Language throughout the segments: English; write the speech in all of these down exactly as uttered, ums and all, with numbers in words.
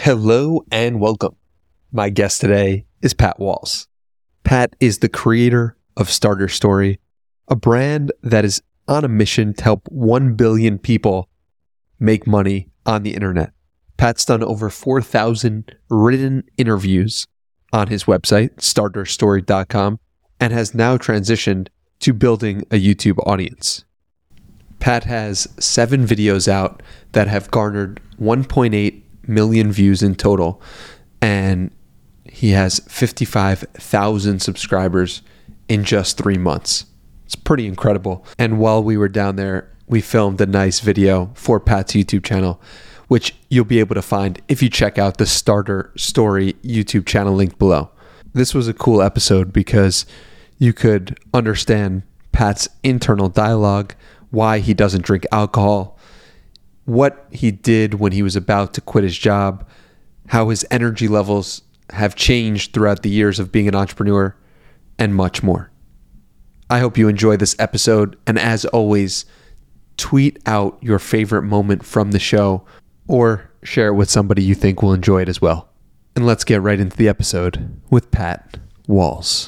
Hello and welcome. My guest today is Pat Walls. Pat is the creator of Starter Story, a brand that is on a mission to help one billion people make money on the internet. Pat's done over four thousand written interviews on his website, starter story dot com, and has now transitioned to building a YouTube audience. Pat has seven videos out that have garnered one point eight million views in total, and he has fifty-five thousand subscribers in just three months. It's pretty incredible. And while we were down there, we filmed a nice video for Pat's YouTube channel, which you'll be able to find if you check out the Starter Story YouTube channel linked below. This was a cool episode because you could understand Pat's internal dialogue, why he doesn't drink alcohol, what he did when he was about to quit his job, how his energy levels have changed throughout the years of being an entrepreneur, and much more. I hope you enjoy this episode, and as always, tweet out your favorite moment from the show or share it with somebody you think will enjoy it as well. And let's get right into the episode with Pat Walls.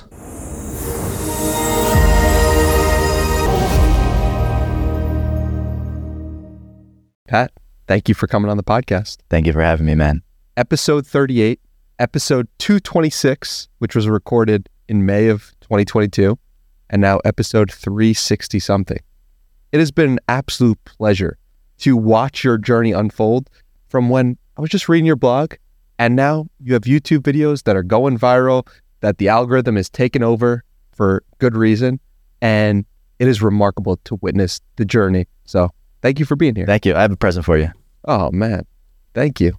Pat, thank you for coming on the podcast. Thank you for having me, man. Episode thirty-eight, episode two twenty-six, which was recorded in May of twenty twenty-two, and now episode three sixty something. It has been an absolute pleasure to watch your journey unfold from when I was just reading your blog, and now you have YouTube videos that are going viral, that the algorithm is taken over for good reason, and it is remarkable to witness the journey. So thank you for being here. Thank you. I have a present for you. Oh, man. Thank you.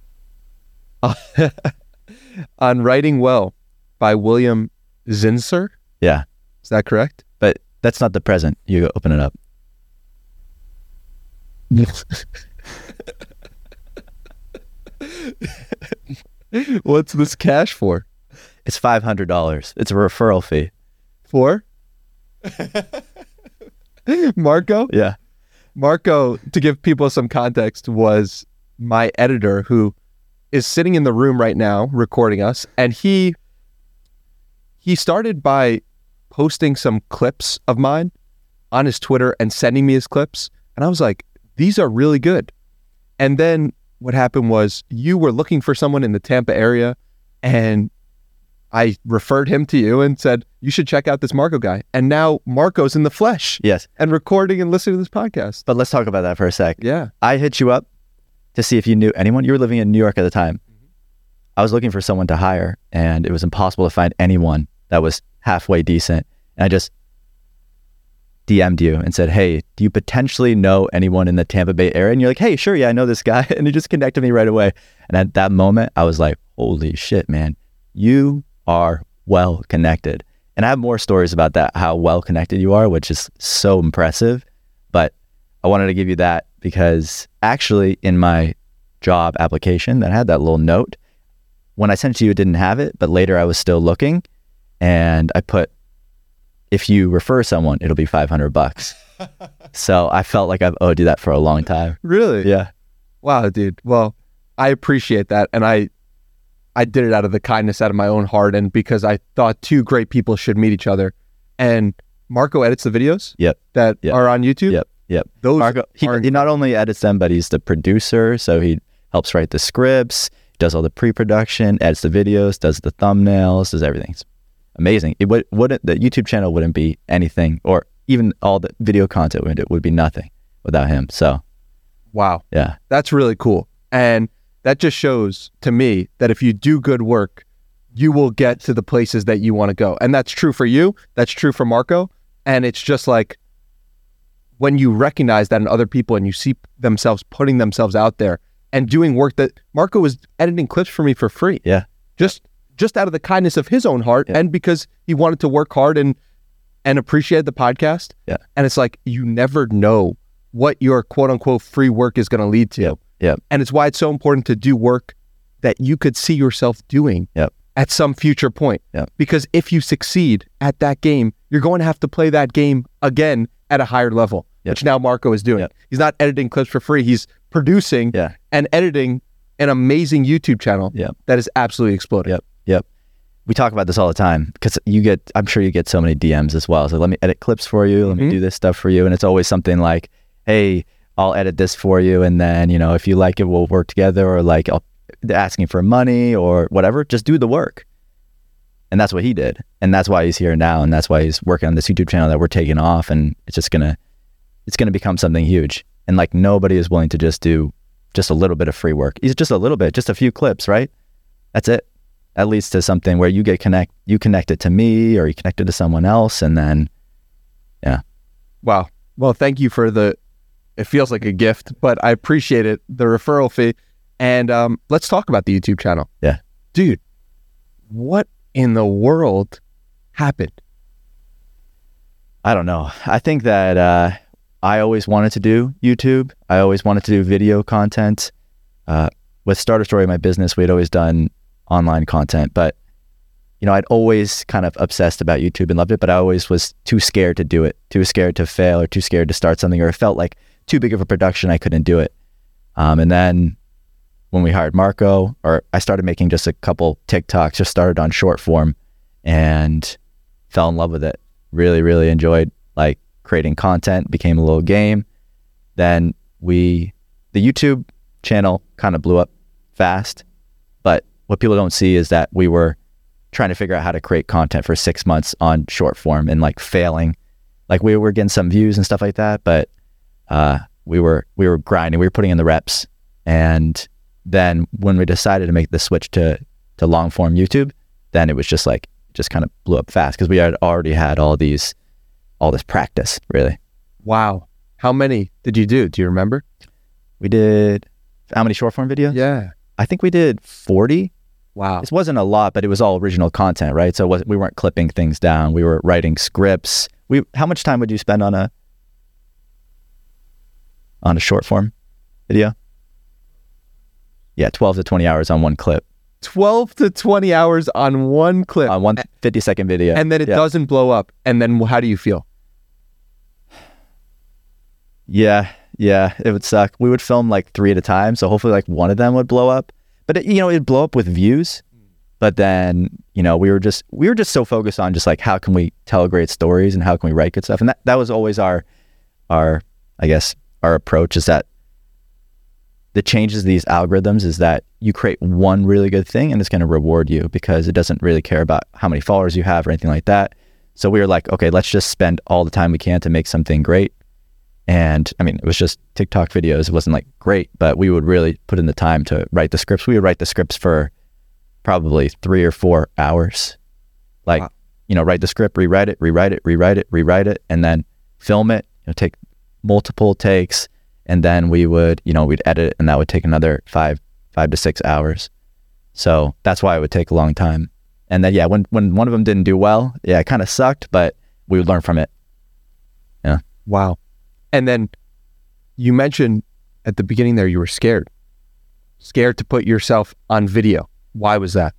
On Writing Well by William Zinsser. Yeah. Is that correct? But that's not the present. You open it up. What's this cash for? It's five hundred dollars. It's a referral fee. For? Marco? Yeah. Marco, to give people some context, was my editor who is sitting in the room right now recording us. And he he started by posting some clips of mine on his Twitter and sending me his clips. And I was like, these are really good. And then what happened was you were looking for someone in the Tampa area, and I referred him to you and said, you should check out this Marco guy. And now Marco's in the flesh. Yes. And recording and listening to this podcast. But let's talk about that for a sec. Yeah. I hit you up to see if you knew anyone. You were living in New York at the time. Mm-hmm. I was looking for someone to hire, and it was impossible to find anyone that was halfway decent. And I just D M'd you and said, hey, do you potentially know anyone in the Tampa Bay area? And you're like, hey, sure, yeah, I know this guy. And he just connected me right away. And at that moment, I was like, holy shit, man, you are well connected. And I have more stories about that, how well connected you are, which is so impressive. But I wanted to give you that because actually in my job application that had that little note, when I sent it to you, it didn't have it, but later I was still looking, and I put, if you refer someone, it'll be five hundred bucks. So I felt like I've owed you that for a long time. Really? Yeah. Wow, dude. Well, I appreciate that. And I I did it out of the kindness, out of my own heart, and because I thought two great people should meet each other. And Marco edits the videos yep. that yep. are on YouTube. Yep, yep. Those Marco, he, are... he not only edits them, but he's the producer, so he helps write the scripts, does all the pre-production, edits the videos, does the thumbnails, does everything. It's amazing. It would, wouldn't the YouTube channel wouldn't be anything, or even all the video content would, it would be nothing without him. So, wow, yeah, that's really cool. And that just shows to me that if you do good work, you will get to the places that you want to go. And that's true for you. That's true for Marco. And it's just like when you recognize that in other people and you see themselves putting themselves out there and doing work that Marco was editing clips for me for free. Yeah. Just just out of the kindness of his own heart, yeah. And because he wanted to work hard and and appreciate the podcast. Yeah. And it's like you never know what your quote unquote free work is going to lead to. Yep. Yep. And it's why it's so important to do work that you could see yourself doing yep. at some future point. Yep. Because if you succeed at that game, you're going to have to play that game again at a higher level, yep. which now Marco is doing. Yep. He's not editing clips for free. He's producing yeah. and editing an amazing YouTube channel Yep. that is absolutely exploding. Yep. Yep. We talk about this all the time because you get, I'm sure you get so many D Ms as well. So let me edit clips for you. Let Mhm. me do this stuff for you. And it's always something like, hey, I'll edit this for you. And then, you know, if you like it, we'll work together, or like I'll, they're asking for money or whatever, just do the work. And that's what he did. And that's why he's here now. And that's why he's working on this YouTube channel that we're taking off. And it's just going to, it's going to become something huge. And like nobody is willing to just do just a little bit of free work. It's just a little bit, just a few clips, right? That's it. That leads to something where you get connect, you connect it to me, or you connect it to someone else. And then, yeah. Wow. Well, thank you for the, it feels like a gift, but I appreciate it, the referral fee. And um, let's talk about the YouTube channel. Yeah. Dude, what in the world happened? I don't know. I think that uh, I always wanted to do YouTube. I always wanted to do video content. Uh, with Starter Story, my business, we'd always done online content, but you know, I'd always kind of obsessed about YouTube and loved it, but I always was too scared to do it, too scared to fail, or too scared to start something, or it felt like too big of a production. I couldn't do it. Um, and then when we hired Marco, or I started making just a couple TikToks, just started on short form and fell in love with it. Really, really enjoyed like creating content, became a little game. Then we, the YouTube channel kind of blew up fast, but what people don't see is that we were trying to figure out how to create content for six months on short form and like failing. Like we were getting some views and stuff like that, but uh, we were, we were grinding, we were putting in the reps. And then when we decided to make the switch to, to long form YouTube, then it was just like, just kind of blew up fast because we had already had all these, all this practice, really. Wow. How many did you do? Do you remember? We did, how many short form videos? Yeah. I think we did forty. Wow. This wasn't a lot, but it was all original content, right? So it was, we weren't clipping things down. We were writing scripts. We, how much time would you spend on a, on a short form video? Yeah, twelve to twenty hours on one clip. twelve to twenty hours on one clip. On one fifty second video. And then it yeah. doesn't blow up. And then how do you feel? Yeah, yeah, it would suck. We would film like three at a time. So hopefully like one of them would blow up. But it, you know, it'd blow up with views. But then, you know, we were just, we were just so focused on just like, how can we tell great stories and how can we write good stuff? And that, that was always our, our, I guess, our approach is that the changes to these algorithms is that you create one really good thing and it's going to reward you because it doesn't really care about how many followers you have or anything like that. So we were like, okay, let's just spend all the time we can to make something great. And I mean, it was just TikTok videos. It wasn't like great, but we would really put in the time to write the scripts. We would write the scripts for probably three or four hours. Like, wow. you know, write the script, rewrite it, rewrite it, rewrite it, rewrite it, and then film it, you know, take multiple takes. And then we would, you know, we'd edit it and that would take another five, five to six hours. So that's why it would take a long time. And then, yeah, when, when one of them didn't do well, yeah, it kind of sucked, but we would learn from it. Yeah. Wow. And then you mentioned at the beginning there, you were scared, scared to put yourself on video. Why was that?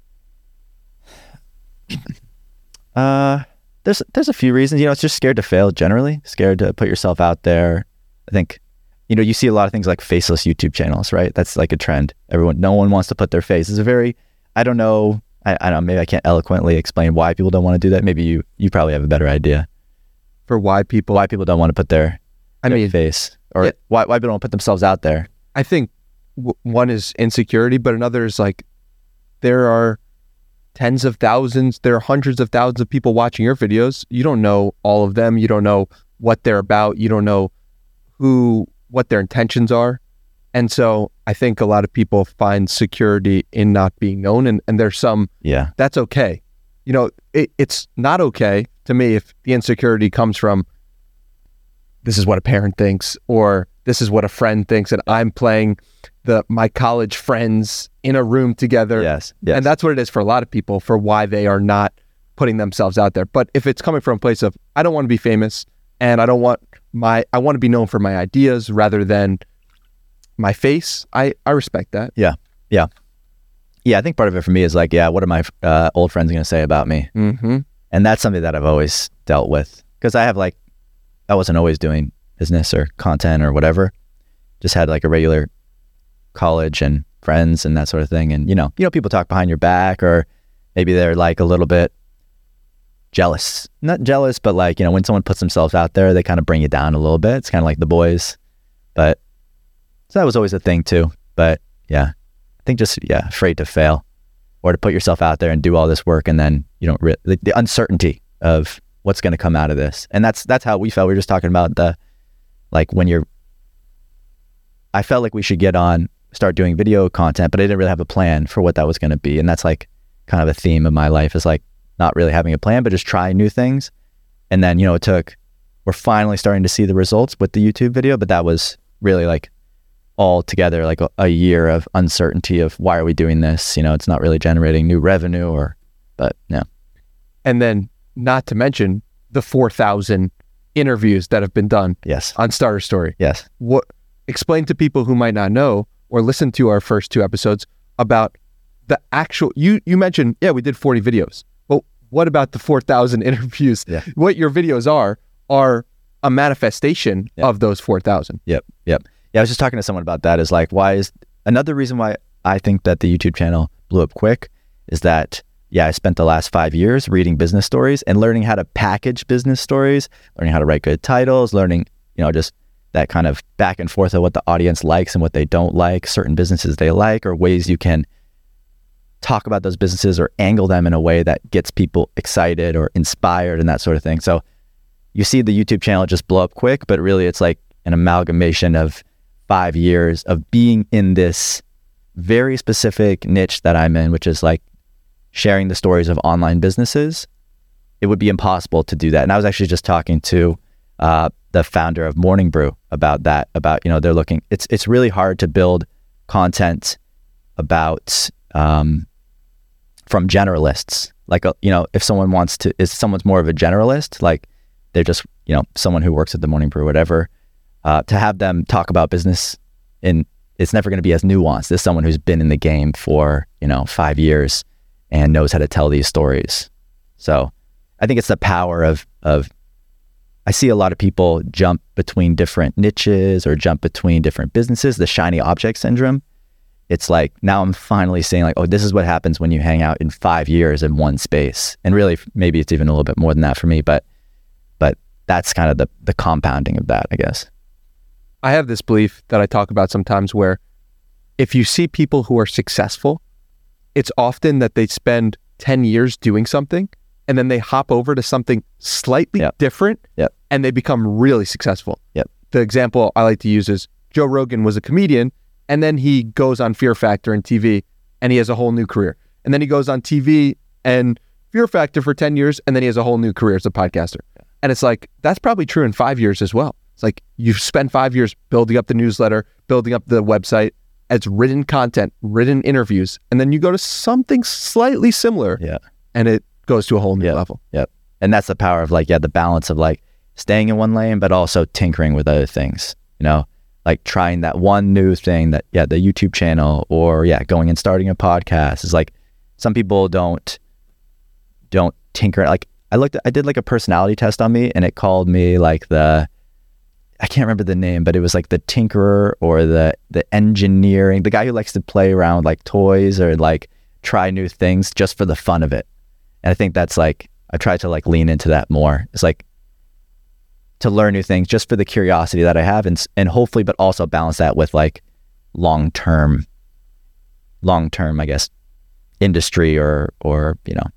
uh, there's, there's a few reasons, you know, it's just scared to fail generally, scared to put yourself out there. I think, you know, you see a lot of things like faceless YouTube channels, right? That's like a trend. Everyone, no one wants to put their face. It's a very, I don't know, I, I don't know, maybe I can't eloquently explain why people don't want to do that. Maybe you, you probably have a better idea. For why people, why people don't want to put their, I their mean, face, or yeah, why, why people don't put themselves out there. I think w- one is insecurity, but another is like, there are tens of thousands, there are hundreds of thousands of people watching your videos. You don't know all of them. You don't know what they're about. You don't know who, what their intentions are. And so I think a lot of people find security in not being known. And, and there's some, yeah, that's okay. You know, it, it's not okay to me if the insecurity comes from, this is what a parent thinks, or this is what a friend thinks, and I'm playing the my college friends in a room together. Yes, yes. And that's what it is for a lot of people, for why they are not putting themselves out there. But if it's coming from a place of, I don't want to be famous, and I don't want my, I want to be known for my ideas rather than my face, I, I respect that. Yeah, yeah. Yeah, I think part of it for me is like, yeah, what are my uh, old friends going to say about me? Mm-hmm. And that's something that I've always dealt with. Because I have like, I wasn't always doing business or content or whatever. Just had like a regular college and friends and that sort of thing. And, you know, you know, people talk behind your back, or maybe they're like a little bit jealous, not jealous, but like, you know, when someone puts themselves out there, they kind of bring you down a little bit. It's kind of like The Boys, but so that was always a thing too. But yeah, I think just, yeah, afraid to fail or to put yourself out there and do all this work. And then you don't really, the, the uncertainty of what's going to come out of this. And that's, that's how we felt. We were just talking about the, like when you're, I felt like we should get on, start doing video content, but I didn't really have a plan for what that was going to be. And that's like kind of a theme of my life, is like not really having a plan, but just trying new things. And then, you know, it took, we're finally starting to see the results with the YouTube video, but that was really like all together, like a, a year of uncertainty of why are we doing this? You know, it's not really generating new revenue or, but yeah. And then not to mention the four thousand interviews that have been done Yes. on Starter Story. Yes. What, explain to people who might not know or listen to our first two episodes about the actual, you, you mentioned, yeah, we did forty videos. Well, what about the four thousand interviews? Yeah. What your videos are, are a manifestation Yeah. of those four thousand. Yep. Yep. Yeah. I was just talking to someone about that, is like, why is another reason why I think that the YouTube channel blew up quick is that, yeah, I spent the last five years reading business stories and learning how to package business stories, learning how to write good titles, learning, you know, just that kind of back and forth of what the audience likes and what they don't like, certain businesses they like, or ways you can talk about those businesses or angle them in a way that gets people excited or inspired and that sort of thing. So you see the YouTube channel just blow up quick, but really it's like an amalgamation of five years of being in this very specific niche that I'm in, which is like sharing the stories of online businesses. It would be impossible to do that. And I was actually just talking to uh, the founder of Morning Brew about that, about, you know, they're looking, it's it's really hard to build content about, um, from generalists. Like, a, you know, if someone wants to, if someone's more of a generalist, like they're just, you know, someone who works at the Morning Brew, whatever, uh, to have them talk about business in, it's never going to be as nuanced as someone who's been in the game for, you know, five years and knows how to tell these stories. So I think it's the power of, of, I see a lot of people jump between different niches or jump between different businesses, the shiny object syndrome. It's like, now I'm finally saying like, oh, this is what happens when you hang out in five years in one space. And really, maybe it's even a little bit more than that for me, but, but that's kind of the, the compounding of that, I guess. I have this belief that I talk about sometimes where if you see people who are successful, it's often that they spend ten years doing something and then they hop over to something slightly Yep. different Yep. and they become really successful. Yep. The example I like to use is Joe Rogan was a comedian and then he goes on Fear Factor and T V and he has a whole new career. And then he goes on T V and Fear Factor for ten years and then he has a whole new career as a podcaster. Yeah. And it's like, that's probably true in five years as well. It's like you've spent five years building up the newsletter, building up the website. It's written content, written interviews, and then you go to something slightly similar Yeah. and it goes to a whole new Yep. level. Yep. And that's the power of like, yeah, the balance of like staying in one lane, but also tinkering with other things, you know, like trying that one new thing that, yeah, the YouTube channel, or yeah, going and starting a podcast is like, some people don't, don't tinker. Like I looked, I did like a personality test on me and it called me like the, I can't remember the name, but it was like the tinkerer or the, the engineering, the guy who likes to play around with like toys or like try new things just for the fun of it. And I think that's like, I try to like lean into that more. It's like to learn new things just for the curiosity that I have, and and hopefully, but also balance that with like long-term, long-term, I guess, industry or, or, you know,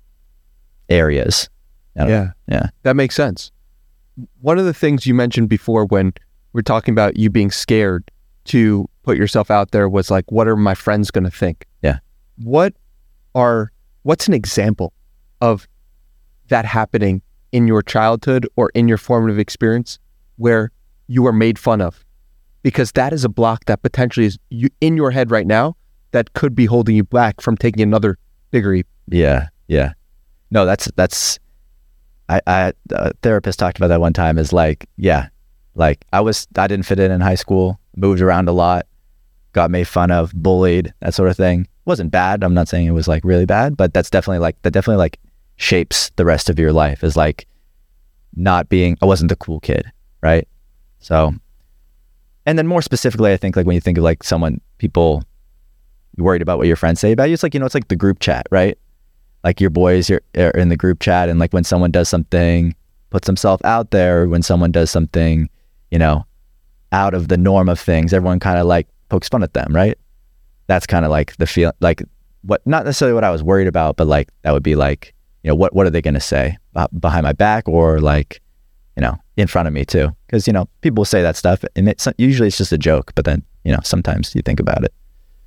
areas. I don't Yeah. know. Yeah. That makes sense. One of the things you mentioned before when we're talking about you being scared to put yourself out there was like, what are my friends going to think? Yeah. What are, what's an example of that happening in your childhood or in your formative experience where you were made fun of? Because that is a block that potentially is you, in your head right now that could be holding you back from taking another bigger leap. Yeah. Yeah. No, that's, that's, I, I, a therapist talked about that one time is like, yeah, like I was, I didn't fit in in high school, moved around a lot, got made fun of, bullied, that sort of thing. It wasn't bad. I'm not saying it was like really bad, but that's definitely like, that definitely like shapes the rest of your life, is like not being, I wasn't the cool kid. Right. So, and then more specifically, I think like when you think of like someone, people worried about what your friends say about you. It's like, you know, it's like the group chat, right? Like your boys are, are in the group chat, and like when someone does something, puts themselves out there, when someone does something, you know, out of the norm of things, everyone kind of like pokes fun at them, right? That's kind of like the feel, like what, not necessarily what I was worried about, but like that would be like, you know, what what are they going to say behind my back, or like, you know, in front of me too? Because, you know, people say that stuff, and it's usually it's just a joke, but then, you know, sometimes you think about it.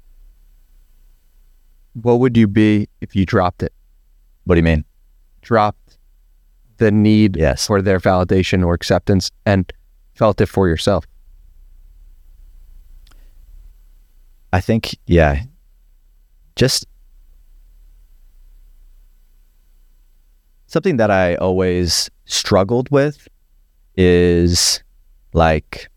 What would you be if you dropped it? What do you mean? Dropped the need yes. for their validation or acceptance and felt it for yourself. I think, yeah, just something that I always struggled with is like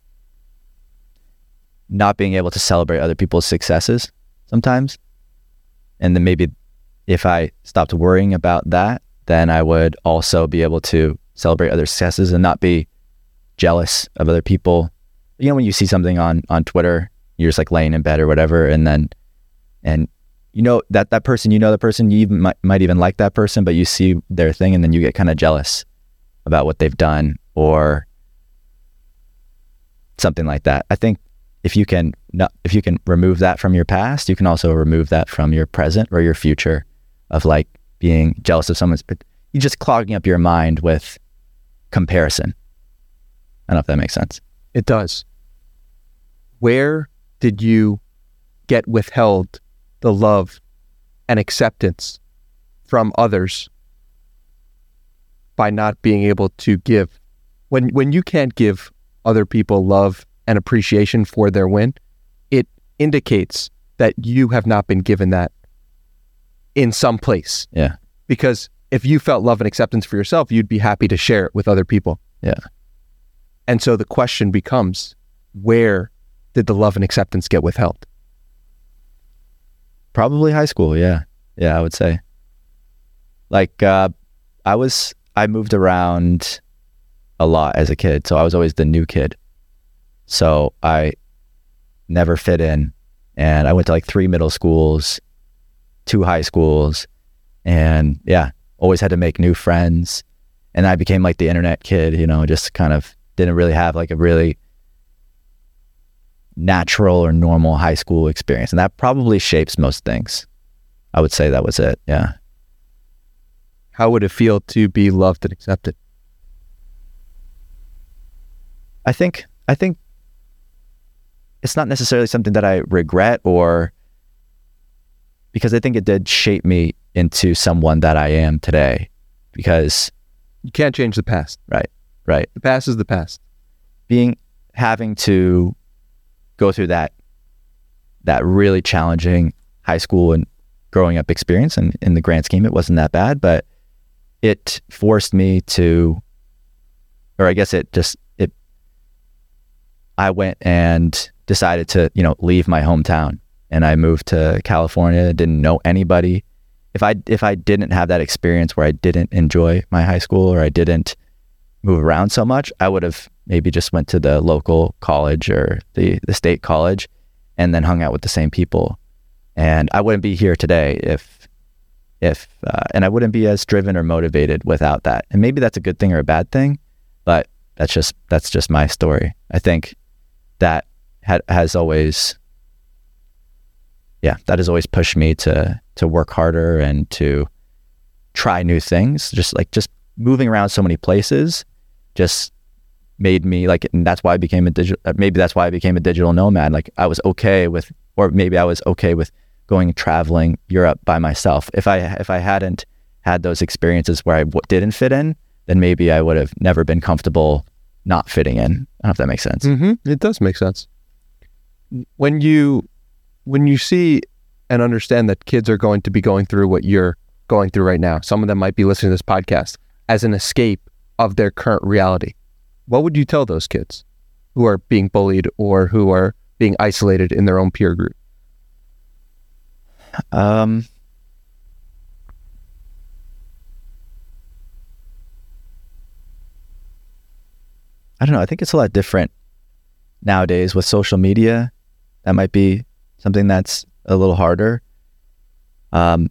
not being able to celebrate other people's successes sometimes. And then maybe if I stopped worrying about that, then I would also be able to celebrate other successes and not be jealous of other people. You know, when you see something on, on Twitter, you're just like laying in bed or whatever, and then, and you know, that, that person, you know, the person, you even might, might even like that person, but you see their thing and then you get kind of jealous about what they've done or something like that. I think if you can, not, if you can remove that from your past, you can also remove that from your present or your future of like being jealous of someone's, but you're just clogging up your mind with comparison. I don't know if that makes sense. It does. Where did you get withheld the love and acceptance from others by not being able to give? When when you can't give other people love and appreciation for their win, it indicates that you have not been given that in some place. Yeah. Because if you felt love and acceptance for yourself, you'd be happy to share it with other people. Yeah. And so the question becomes, where did the love and acceptance get withheld? Probably high school. Yeah. Yeah, I would say. Like, uh, I was, I moved around a lot as a kid. So I was always the new kid. So I never fit in. And I went to like three middle schools, two high schools. And yeah, always had to make new friends. And I became like the internet kid, you know, just kind of didn't really have like a really natural or normal high school experience. And that probably shapes most things. I would say that was it. Yeah. How would it feel to be loved and accepted? I think, I think it's not necessarily something that I regret, or because I think it did shape me into someone that I am today, because you can't change the past. Right. Right. The past is the past. Being, having to go through that, that really challenging high school and growing up experience, and in the grand scheme, it wasn't that bad, but it forced me to, or I guess it just, it, I went and decided to, you know, leave my hometown, and I moved to California, didn't know anybody. If I, if I didn't have that experience where I didn't enjoy my high school, or I didn't move around so much, I would have maybe just went to the local college or the, the state college and then hung out with the same people. And I wouldn't be here today if, if, uh, and I wouldn't be as driven or motivated without that. And maybe that's a good thing or a bad thing, but that's just, that's just my story. I think that ha- has always, yeah, that has always pushed me to, to work harder and to try new things. Just like, just moving around so many places just made me like, and that's why I became a digital, maybe that's why I became a digital nomad. Like I was okay with, or maybe I was okay with going and traveling Europe by myself. If I, if I hadn't had those experiences where I w- didn't fit in, then maybe I would have never been comfortable not fitting in. I don't know if that makes sense. Mm-hmm. It does make sense. When you, when you see and understand that kids are going to be going through what you're going through right now, some of them might be listening to this podcast as an escape of their current reality, what would you tell those kids who are being bullied or who are being isolated in their own peer group? Um, I don't know. I think it's a lot different nowadays with social media. That might be something that's a little harder. Um,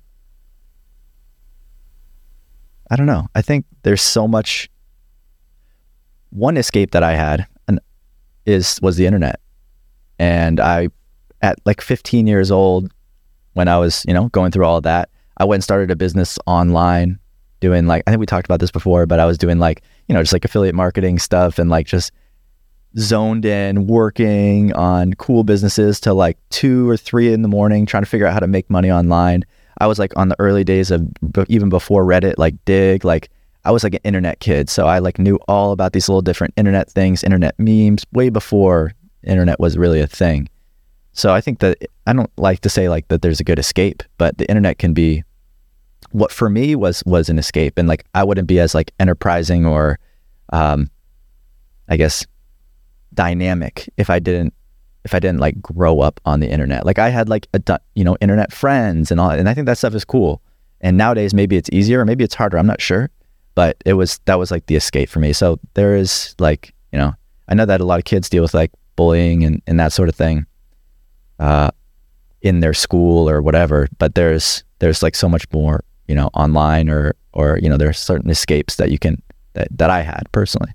I don't know. I think there's so much. One escape that I had and is was the internet, and I, at like fifteen years old, when I was you know going through all of that, I went and started a business online, doing like I think we talked about this before, but I was doing like you know just like affiliate marketing stuff and like just zoned in working on cool businesses till like two or three in the morning, trying to figure out how to make money online. I was like on the early days of even before Reddit, like Dig, like I was like an internet kid. So I like knew all about these little different internet things, internet memes, way before internet was really a thing. So I think that I don't like to say like that there's a good escape, but the internet can be what for me was, was an escape. And like, I wouldn't be as like enterprising or, um, I guess, dynamic if I didn't if I didn't like grow up on the internet. Like I had like a you know internet friends and all, and I think that stuff is cool. And nowadays maybe it's easier or maybe it's harder. I'm not sure, but it was that was like the escape for me. So there is like you know I know that a lot of kids deal with like bullying and, and that sort of thing, uh, in their school or whatever. But there's there's like so much more you know online or or you know there are certain escapes that you can that that I had personally.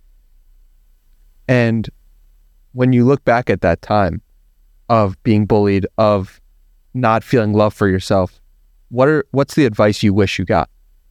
And when you look back at that time of being bullied, of not feeling love for yourself, what are what's the advice you wish you got?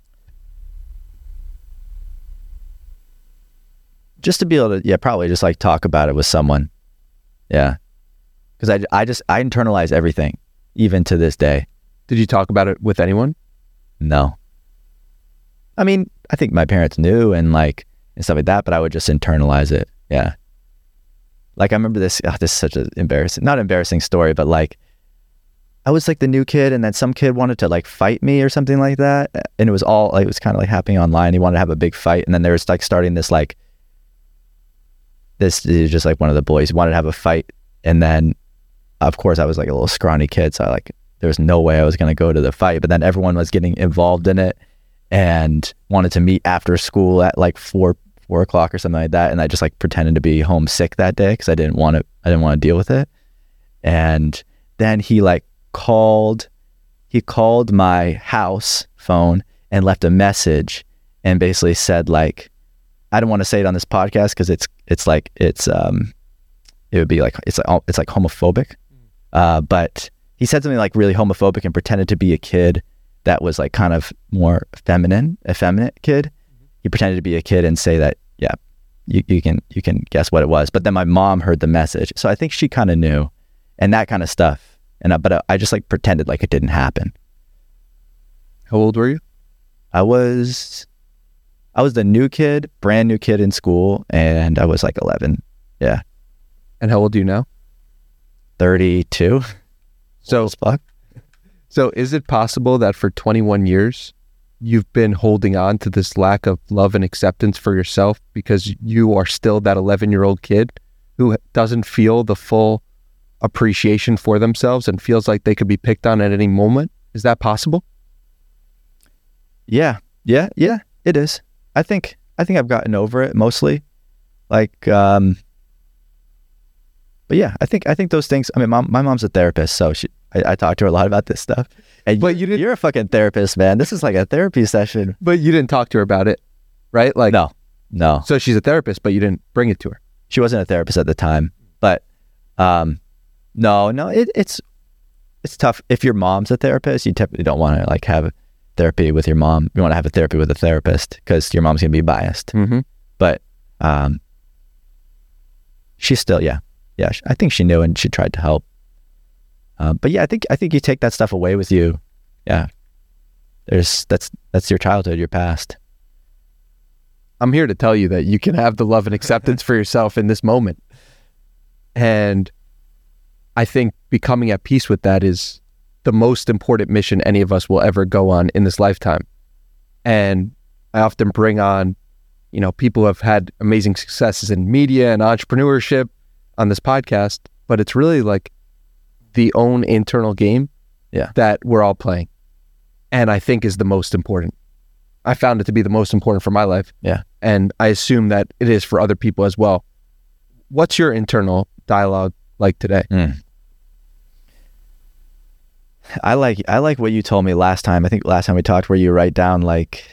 Just to be able to, yeah, probably just like talk about it with someone. Yeah. Because I, I just, I internalize everything, even to this day. Did you talk about it with anyone? No. I mean, I think my parents knew and like, and stuff like that, but I would just internalize it. Yeah. Like I remember this, oh, this is such an embarrassing, not embarrassing story, but like I was like the new kid and then some kid wanted to like fight me or something like that. And it was all, like, it was kind of like happening online. He wanted to have a big fight. And then there was like starting this, like, this is just like one of the boys wanted to have a fight. And then of course I was like a little scrawny kid. So I like, there was no way I was going to go to the fight, but then everyone was getting involved in it and wanted to meet after school at like four four o'clock or something like that. And I just like pretended to be homesick that day because I didn't want to, I didn't want to deal with it. And then he like called, he called my house phone and left a message and basically said like, I don't want to say it on this podcast because it's, it's like, it's, um, it would be like, it's like, it's like homophobic. Uh, but he said something like really homophobic and pretended to be a kid that was like kind of more feminine, effeminate kid. He pretended to be a kid and say that, yeah, you, you can you can guess what it was. But then my mom heard the message. So I think she kind of knew and that kind of stuff. And I, But I, I just like pretended like it didn't happen. How old were you? I was, I was the new kid, brand new kid in school. And I was like eleven. Yeah. And how old are you now? thirty-two. So, fuck. So is it possible that for twenty-one years, you've been holding on to this lack of love and acceptance for yourself because you are still that eleven-year-old kid who doesn't feel the full appreciation for themselves and feels like they could be picked on at any moment? Is that possible? Yeah. Yeah. Yeah, it is. I think, I think I've gotten over it mostly. Like, um, but yeah, I think, I think those things, I mean, mom, my mom's a therapist, so she, I, I talk to her a lot about this stuff. And but you, you didn't, you're a fucking therapist, man. This is like a therapy session. But you didn't talk to her about it, right? Like, no, no. So she's a therapist, but you didn't bring it to her. She wasn't a therapist at the time, but, um, no, no, it, it's, it's tough. If your mom's a therapist, you typically don't want to like have therapy with your mom. You want to have a therapy with a therapist because your mom's going to be biased. Mm-hmm. But, um, she's still, yeah, yeah. I think she knew and she tried to help. Uh, but yeah, I think I think you take that stuff away with you. Yeah, there's that's that's your childhood, your past. I'm here to tell you that you can have the love and acceptance for yourself in this moment, and I think becoming at peace with that is the most important mission any of us will ever go on in this lifetime. And I often bring on, you know, people who have had amazing successes in media and entrepreneurship on this podcast, but it's really like the own internal game yeah. that we're all playing. And I think is the most important. I found it to be the most important for my life. Yeah. And I assume that it is for other people as well. What's your internal dialogue like today? Mm. I like I like what you told me last time. I think last time we talked where you write down like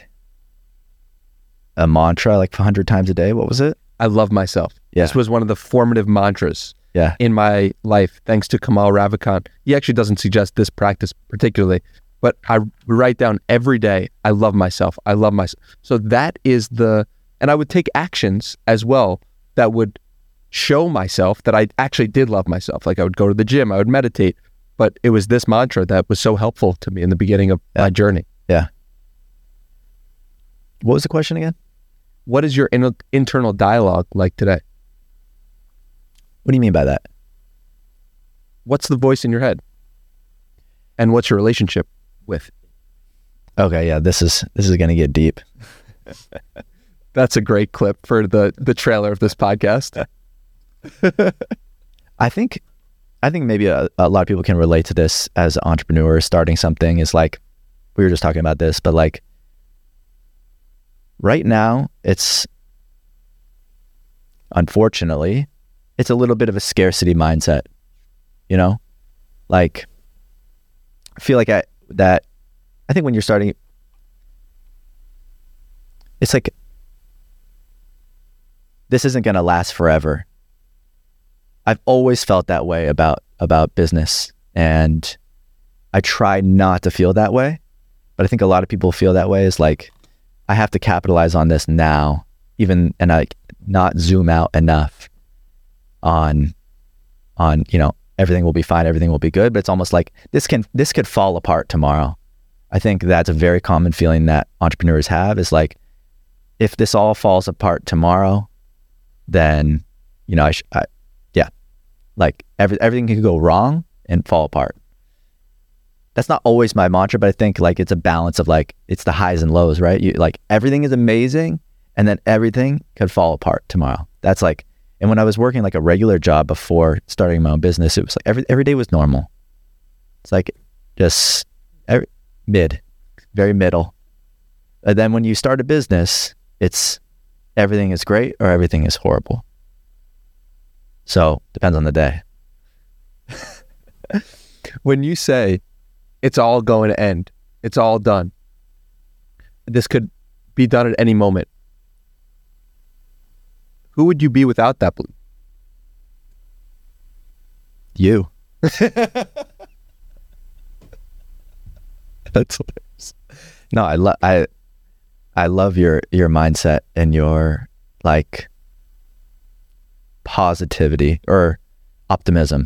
a mantra like a hundred times a day. What was it? I love myself. Yeah. This was one of the formative mantras Yeah. in my life, thanks to Kamal Ravikant. He actually doesn't suggest this practice particularly, but I write down every day, I love myself. I love myself. So that is the, and I would take actions as well that would show myself that I actually did love myself. Like I would go to the gym, I would meditate, but it was this mantra that was so helpful to me in the beginning of Yeah. my journey. Yeah. What was the question again? What is your in- internal dialogue like today? What do you mean by that? What's the voice in your head? And what's your relationship with? Okay, yeah, this is this is gonna get deep. That's a great clip for the the trailer of this podcast. I think I think maybe a, a lot of people can relate to this as entrepreneurs starting something. Is like we were just talking about this, but like right now it's unfortunately it's a little bit of a scarcity mindset, you know? Like I feel like I that I think when you're starting it's like this isn't going to last forever. I've always felt that way about about business, and I try not to feel that way, but I think a lot of people feel that way. Is like I have to capitalize on this now, even and I not zoom out enough on on you know everything will be fine, everything will be good, but it's almost like this can this could fall apart tomorrow. I think that's a very common feeling that entrepreneurs have, is like if this all falls apart tomorrow, then you know I, sh- I yeah like every, everything could go wrong and fall apart. That's not always my mantra, but I think like it's a balance of like it's the highs and lows, right? You like everything is amazing and then everything could fall apart tomorrow. That's like, and when I was working like a regular job before starting my own business, it was like every every day was normal. It's like just every, mid, very middle. And then when you start a business, it's everything is great or everything is horrible. So depends on the day. When you say it's all going to end, it's all done, this could be done at any moment, who would you be without that belief? You. That's hilarious. No, I love I I love your your mindset and your like positivity or optimism.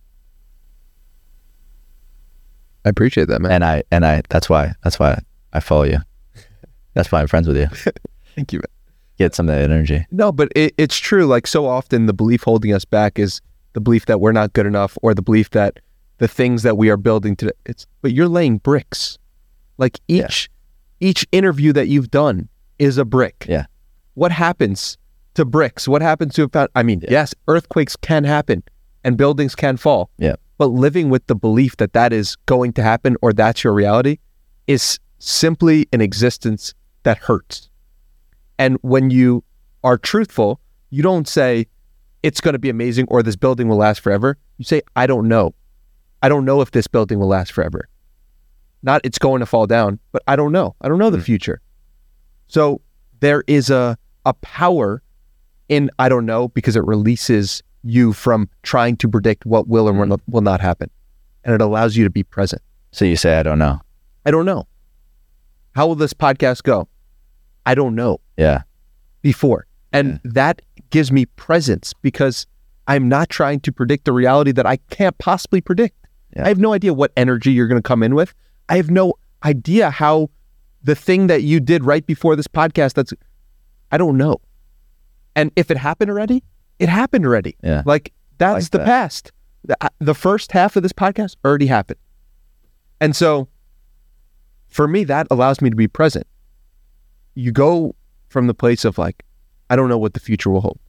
I appreciate that, man. And I and I that's why that's why I follow you. That's why I'm friends with you. Thank you, man. Get some of that energy. No, but it, it's true. Like so often the belief holding us back is the belief that we're not good enough, or the belief that the things that we are building today, it's, but you're laying bricks. Like each, yeah. each interview that you've done is a brick. Yeah. What happens to bricks? What happens to a found? I mean, yeah. yes, earthquakes can happen and buildings can fall. Yeah. But living with the belief that that is going to happen or that's your reality is simply an existence that hurts. And when you are truthful, you don't say it's going to be amazing or this building will last forever. You say, I don't know. I don't know if this building will last forever. Not it's going to fall down, but I don't know. I don't know the future. So there is a a power in I don't know, because it releases you from trying to predict what will or will not, will not happen. And it allows you to be present. So you say, I don't know. I don't know. How will this podcast go? I don't know. Yeah. Before. And yeah. that gives me presence because I'm not trying to predict a reality that I can't possibly predict. Yeah. I have no idea what energy you're going to come in with. I have no idea how the thing that you did right before this podcast, that's, I don't know. And if it happened already, it happened already. Yeah. Like that's like the that. past. The, the first half of this podcast already happened. And so for me, that allows me to be present. You go from the place of like, I don't know what the future will hold.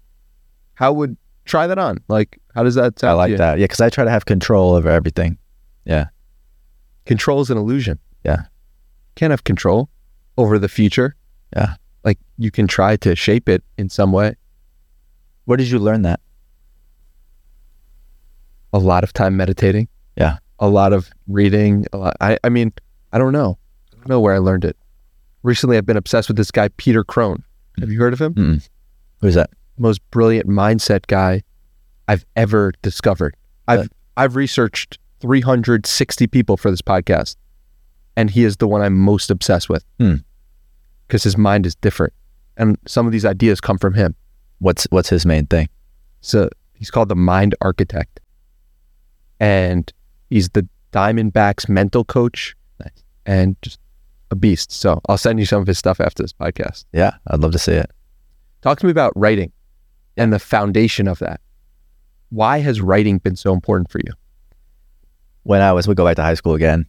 How would, try that on. Like, how does that sound I like to you? that. Yeah, because I try to have control over everything. Yeah. Control is an illusion. Yeah. Can't have control over the future. Yeah. Like you can try to shape it in some way. Where did you learn that? A lot of time meditating. Yeah. a lot of reading. A lot, I, I mean, I don't know. I don't know where I learned it. Recently, I've been obsessed with this guy, Peter Crone. Have you heard of him? Mm-mm. Who's that? Most brilliant mindset guy I've ever discovered. I've Uh, I've researched three hundred sixty people for this podcast, and he is the one I'm most obsessed with Hmm. because his mind is different, and some of these ideas come from him. What's what's his main thing? So he's called the Mind Architect, and he's the Diamondbacks mental coach, Nice. and just a beast. So I'll send you some of his stuff after this podcast. Yeah, I'd love to see it. Talk to me about writing and the foundation of that. Why has writing been so important for you? When I was, we go back to high school again.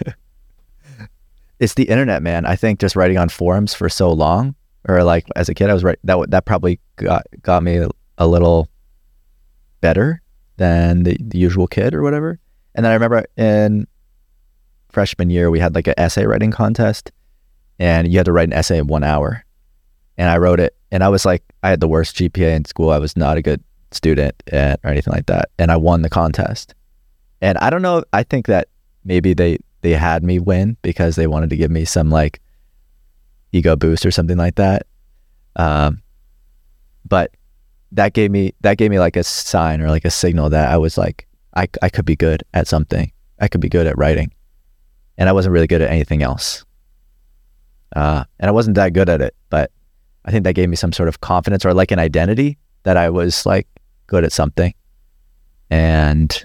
It's the internet, man. I think just writing on forums for so long, or like as a kid, I was right. That w- that probably got got me a little better than the, the usual kid or whatever. And then I remember in freshman year, we had like an essay writing contest, and you had to write an essay in one hour. And I wrote it, and I was like, I had the worst G P A in school. I was not a good student and, or anything like that. And I won the contest. And I don't know, I think that maybe they, they had me win because they wanted to give me some like ego boost or something like that. Um, but that gave me, that gave me like a sign or like a signal that I was like, I, I could be good at something. I could be good at writing. And I wasn't really good at anything else. Uh, and I wasn't that good at it, but I think that gave me some sort of confidence or like an identity that I was like good at something. And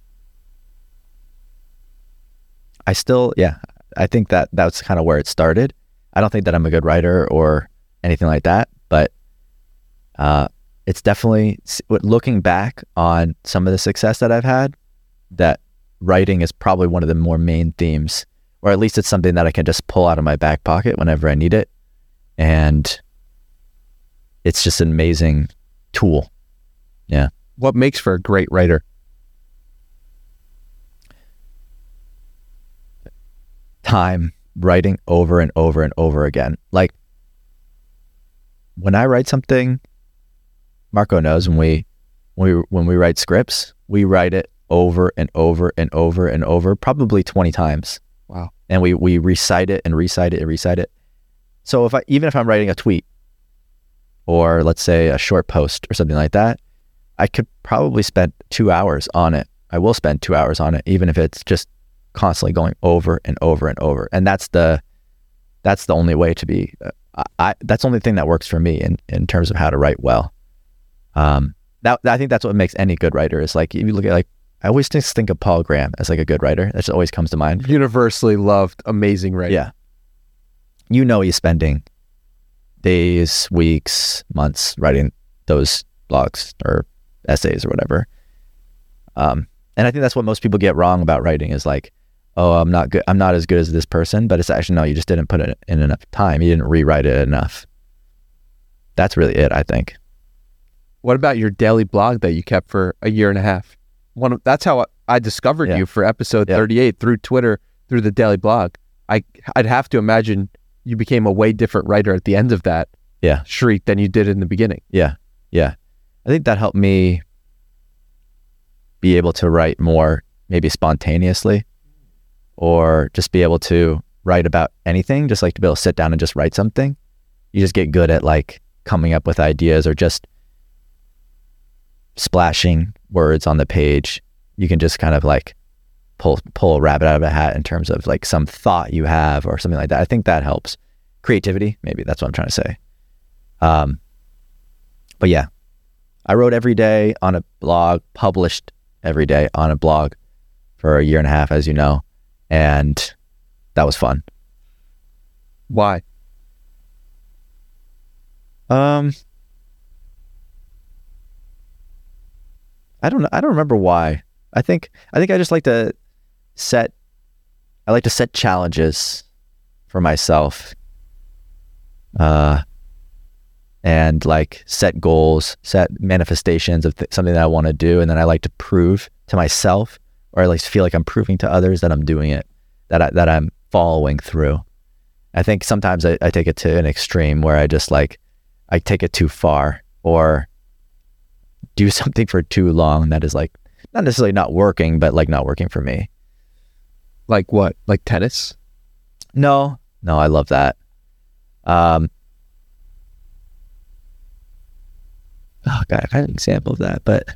I still, yeah, I think that that's kind of where it started. I don't think that I'm a good writer or anything like that, but uh, it's definitely, looking back on some of the success that I've had, that writing is probably one of the more main themes, or at least it's something that I can just pull out of my back pocket whenever I need it. And it's just an amazing tool. Yeah. What makes for a great writer? Time writing over and over and over again. Like when I write something, Marco knows when we when we when we write scripts, we write it over and over and over and over, probably twenty times. Wow. And we we recite it and recite it and recite it. So if I even if I'm writing a tweet or let's say a short post or something like that, I could probably spend two hours on it. I will spend two hours on it, even if it's just constantly going over and over and over. And that's the that's the only way to be. Uh, I that's the only thing that works for me in in terms of how to write well. Um, that I think that's what makes any good writer is like. If you look at like I always just think of Paul Graham as like a good writer. That just always comes to mind. Universally loved, amazing writer. Yeah, you know he's spending days, weeks, months writing those blogs or essays or whatever. Um, and I think that's what most people get wrong about writing is like, oh, I'm not good. I'm not as good as this person, but it's actually, no, you just didn't put it in enough time. You didn't rewrite it enough. That's really it, I think. What about your daily blog that you kept for a year and a half? One of, that's how I discovered Yeah. you for episode Yeah. thirty-eight through Twitter, through the daily blog. I, I'd have to imagine you became a way different writer at the end of that Yeah. streak than you did in the beginning. Yeah. Yeah. I think that helped me be able to write more, maybe spontaneously, or just be able to write about anything, just like to be able to sit down and just write something. You just get good at like coming up with ideas or just splashing words on the page. You can just kind of like pull pull a rabbit out of a hat in terms of like some thought you have or something like that. I think that helps. Creativity, maybe that's what I'm trying to say. Um, but yeah, I wrote every day on a blog, published every day on a blog for a year and a half, as you know, and that was fun. Why? Um, I don't know. I don't remember why. I think I think I just like to set. I like to set challenges for myself. Uh, and like set goals, set manifestations of th- something that I want to do, and then I like to prove to myself, or at least feel like I'm proving to others that I'm doing it, that I, that I'm following through. I think sometimes I, I take it to an extreme where I just like I take it too far, or do something for too long that is like not necessarily not working, but like not working for me. Like what? Like tennis? No, no, I love that. Um, oh God, I had an example of that, but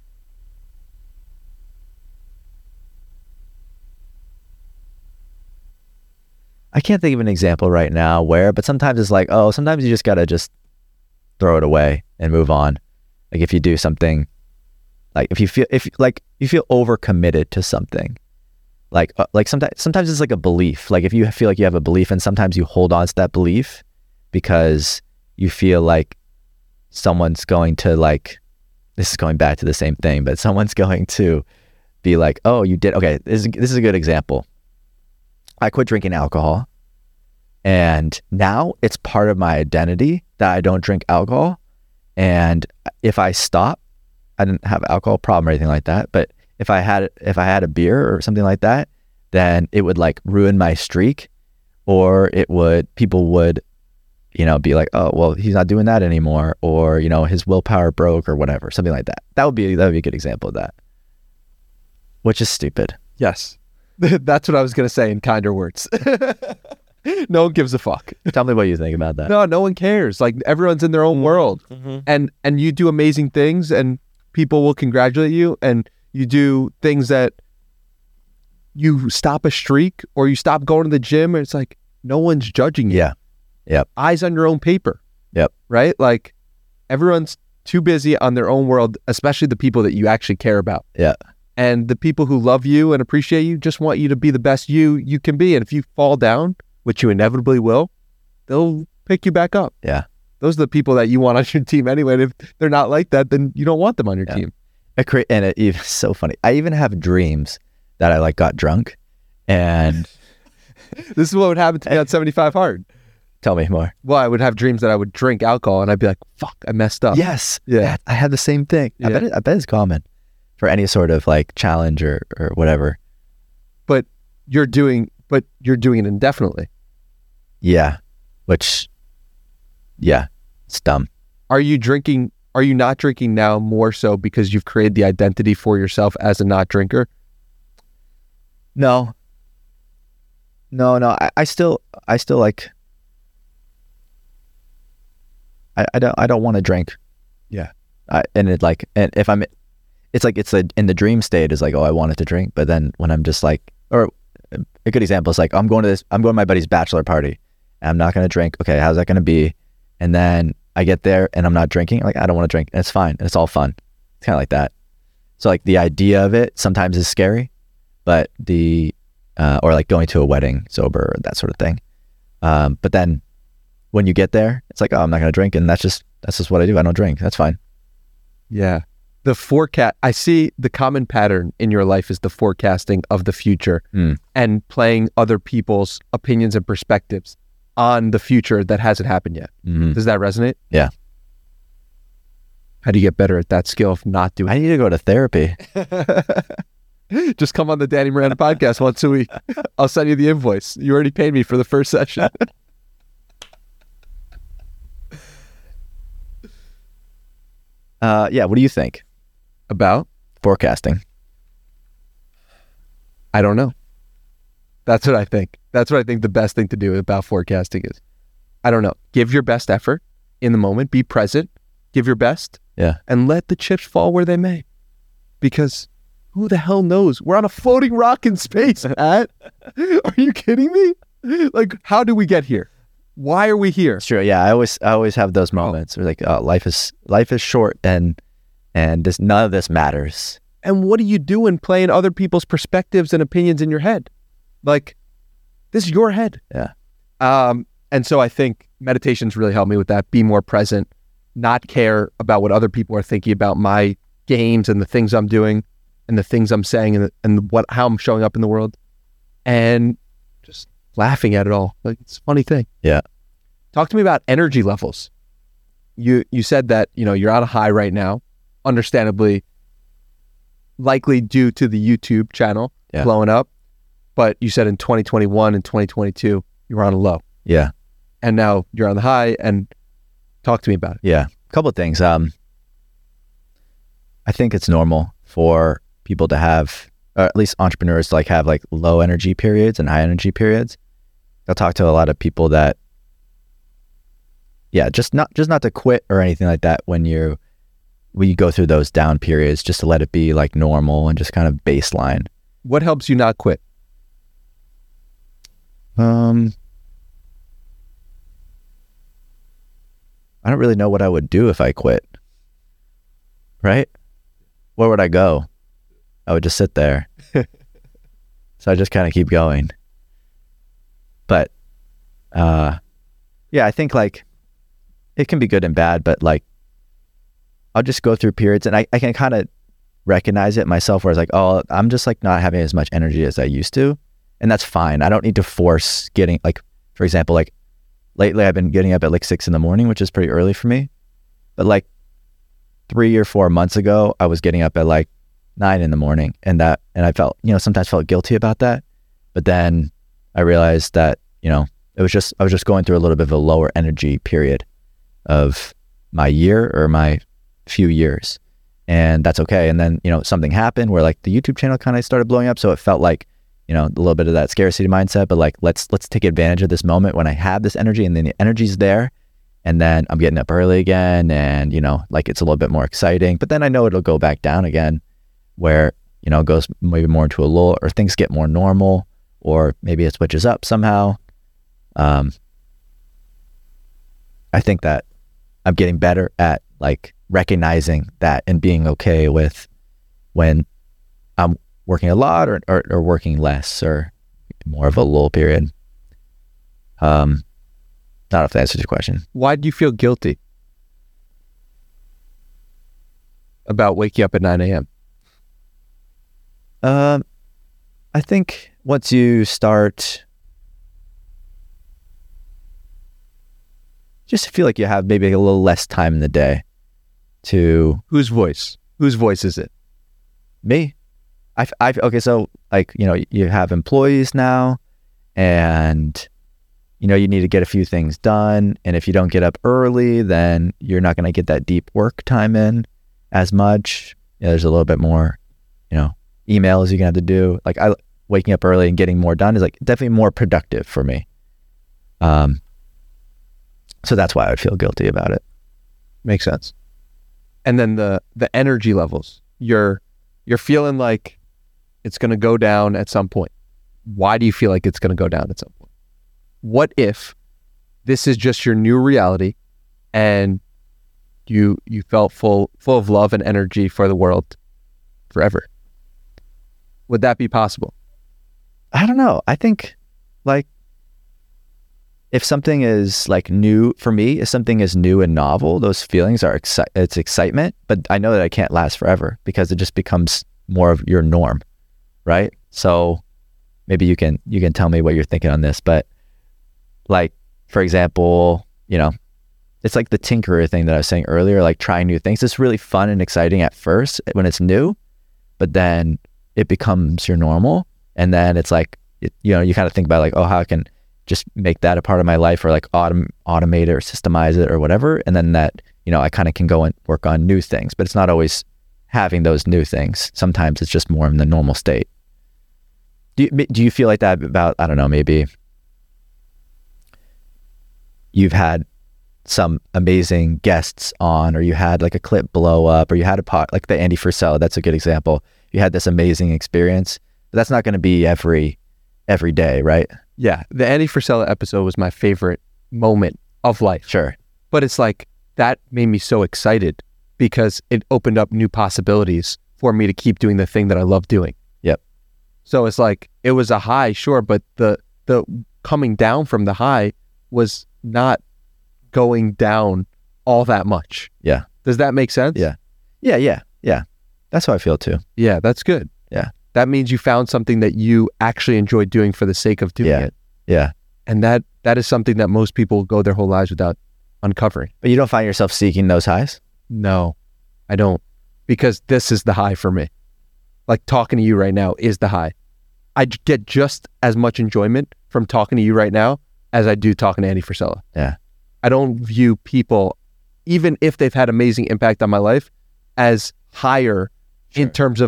I can't think of an example right now where, but sometimes it's like, oh, sometimes you just gotta just throw it away and move on. Like if you do something, like if you feel, if like you feel overcommitted to something, like, uh, like sometimes, sometimes it's like a belief. Like if you feel like you have a belief and sometimes you hold on to that belief because you feel like someone's going to like, this is going back to the same thing, but someone's going to be like, oh, you did. Okay. This is, this is a good example. I quit drinking alcohol and now it's part of my identity that I don't drink alcohol. And if I stop, I didn't have an alcohol problem or anything like that, but if I had, if I had a beer or something like that, then it would like ruin my streak, or it would, people would, you know, be like, oh, well, he's not doing that anymore. Or, you know, his willpower broke or whatever, something like that. That would be, that would be a good example of that, which is stupid. Yes. That's what I was going to say in kinder words. No one gives a fuck. Tell me what you think about that. No, no one cares. Like everyone's in their own world, Mm-hmm. and and you do amazing things, and people will congratulate you. And you do things that you stop a streak, or you stop going to the gym, and it's like no one's judging you. Yeah. Yep. Eyes on your own paper. Yep. Right? Like everyone's too busy on their own world, especially the people that you actually care about. Yeah. And the people who love you and appreciate you just want you to be the best you you can be. And if you fall down, which you inevitably will, they'll pick you back up. Yeah. Those are the people that you want on your team anyway. And if they're not like that, then you don't want them on your Yeah. team. I create, and it even so funny. I even have dreams that I like got drunk, and This is what would happen to me on seventy-five hard. tell me more. Well, I would have dreams that I would drink alcohol and I'd be like, fuck, I messed up. Yes. Yeah. that- I had the same thing. I Yeah. bet. It, I bet it's common for any sort of like challenge or, or whatever. But you're doing, but you're doing it indefinitely. Yeah. Which, yeah, it's dumb. Are you drinking? Are you not drinking now more so because you've created the identity for yourself as a not drinker? No. No, no. I, I still, I still like. I, I don't. I don't want to drink. Yeah. I, and it like, and if I'm, it's like it's a, in the dream state is like, oh, I wanted to drink, but then when I'm just like, or a good example is like, I'm going to this, I'm going to my buddy's bachelor party, and I'm not going to drink. Okay, how's that going to be? And then I get there and I'm not drinking. Like I don't want to drink, and it's fine, and it's all fun. It's kind of like that. So like the idea of it sometimes is scary, but the uh, or like going to a wedding sober, that sort of thing. Um, but then when you get there, it's like, oh, I'm not going to drink, and that's just that's just what I do. I don't drink. That's fine. Yeah. The forecast, I see the common pattern in your life is the forecasting of the future Mm. and playing other people's opinions and perspectives on the future that hasn't happened yet. Mm-hmm. Does that resonate? Yeah. How do you get better at that skill of not doing I need to go to therapy. it? Just come on the Danny Miranda podcast once a week. I'll send you the invoice. You already paid me for the first session. Uh, yeah. What do you think? About? Forecasting. I don't know. That's what I think. That's what I think the best thing to do about forecasting is. I don't know. Give your best effort in the moment. Be present. Give your best. Yeah. And let the chips fall where they may. Because who the hell knows? We're on a floating rock in space, Pat. Are you kidding me? Like, how do we get here? Why are we here? It's true. Yeah. I always, I always have those moments where like, oh, life is, life is short, and, and this, none of this matters. And what are you doing playing other people's perspectives and opinions in your head? Like, this is your head. Yeah. Um, and so I think meditation's really helped me with that. Be more present, not care about what other people are thinking about my games and the things I'm doing and the things I'm saying and, the, and what how I'm showing up in the world, and just laughing at it all. Like, it's a funny thing. Yeah. Talk to me about energy levels. You you said that, you know, you're on a high right now, understandably, likely due to the YouTube channel Yeah. blowing up. But you said in twenty twenty-one and twenty twenty-two, you were on a low. Yeah. And now you're on the high, and talk to me about it. Yeah. A couple of things. Um, I think it's normal for people to have or at least entrepreneurs like have like low energy periods and high energy periods. I'll talk to a lot of people that, yeah, just not just not to quit or anything like that when you when you go through those down periods, just to let it be like normal and just kind of baseline. What helps you not quit? Um, I don't really know what I would do if I quit. Right? Where would I go? I would just sit there. So I just kind of keep going. But, uh, yeah, I think like it can be good and bad, but like I'll just go through periods and I, I can kind of recognize it myself where it's like, oh, I'm just like not having as much energy as I used to. And that's fine. I don't need to force getting like, for example, like lately I've been getting up at like six in the morning, which is pretty early for me. But like three or four months ago, I was getting up at like nine in the morning and that, and I felt, you know, sometimes felt guilty about that. But then I realized that, you know, it was just, I was just going through a little bit of a lower energy period of my year or my few years. And that's okay. And then, you know, something happened where like the YouTube channel kind of started blowing up. So it felt like, you know, a little bit of that scarcity mindset, but like, let's, let's take advantage of this moment when I have this energy and then the energy's there. And then I'm getting up early again and, you know, like it's a little bit more exciting, but then I know it'll go back down again where, you know, it goes maybe more into a lull or things get more normal or maybe it switches up somehow. Um, I think that I'm getting better at like recognizing that and being okay with when I'm working a lot or, or, or working less or more of a lull period. Um, not if that answers your question. Why do you feel guilty about waking up at nine a.m.? Um, I think once you start, just feel like you have maybe a little less time in the day to... Whose voice? Whose voice is it? Me. I've, I've, okay, so like, you know, you have employees now and, you know, you need to get a few things done. And if you don't get up early, then you're not going to get that deep work time in as much. You know, there's a little bit more, you know, emails you're going to have to do. Like I, waking up early and getting more done is like definitely more productive for me. Um, so that's why I would feel guilty about it. Makes sense. And then the, the energy levels, you're, you're feeling like it's going to go down at some point. Why do you feel like it's going to go down at some point? What if this is just your new reality and you, you felt full, full of love and energy for the world forever? Would that be possible? I don't know. I think like if something is like new for me, if something is new and novel, those feelings are exci- it's excitement, but I know that I can't last forever because it just becomes more of your norm, right? So maybe you can you can tell me what you're thinking on this, but like for example, you know, it's like the tinkerer thing that I was saying earlier, like trying new things. It's really fun and exciting at first when it's new, but then it becomes your normal. And then it's like, it, you know, you kind of think about like, oh, how I can just make that a part of my life or like autom- automate it or systemize it or whatever. And then that, you know, I kind of can go and work on new things, but it's not always having those new things. Sometimes it's just more in the normal state. Do you, do you feel like that about, I don't know, maybe you've had some amazing guests on, or you had like a clip blow up, or you had a pot, like the Andy Frisella, that's a good example. You had this amazing experience, but that's not going to be every, every day, right? Yeah. The Andy Frisella episode was my favorite moment of life. Sure. But it's like, that made me so excited because it opened up new possibilities for me to keep doing the thing that I love doing. Yep. So it's like, it was a high, sure, but the, the coming down from the high was not going down all that much. Yeah. Does that make sense? Yeah. Yeah. Yeah. Yeah. That's how I feel too. Yeah. That's good. Yeah. That means you found something that you actually enjoy doing for the sake of doing yeah. it. Yeah. And that, that is something that most people go their whole lives without uncovering. But you don't find yourself seeking those highs? No, I don't. Because this is the high for me. Like talking to you right now is the high. I j- get just as much enjoyment from talking to you right now as I do talking to Andy Frisella. Yeah. I don't view people, even if they've had amazing impact on my life, as higher Sure. in terms of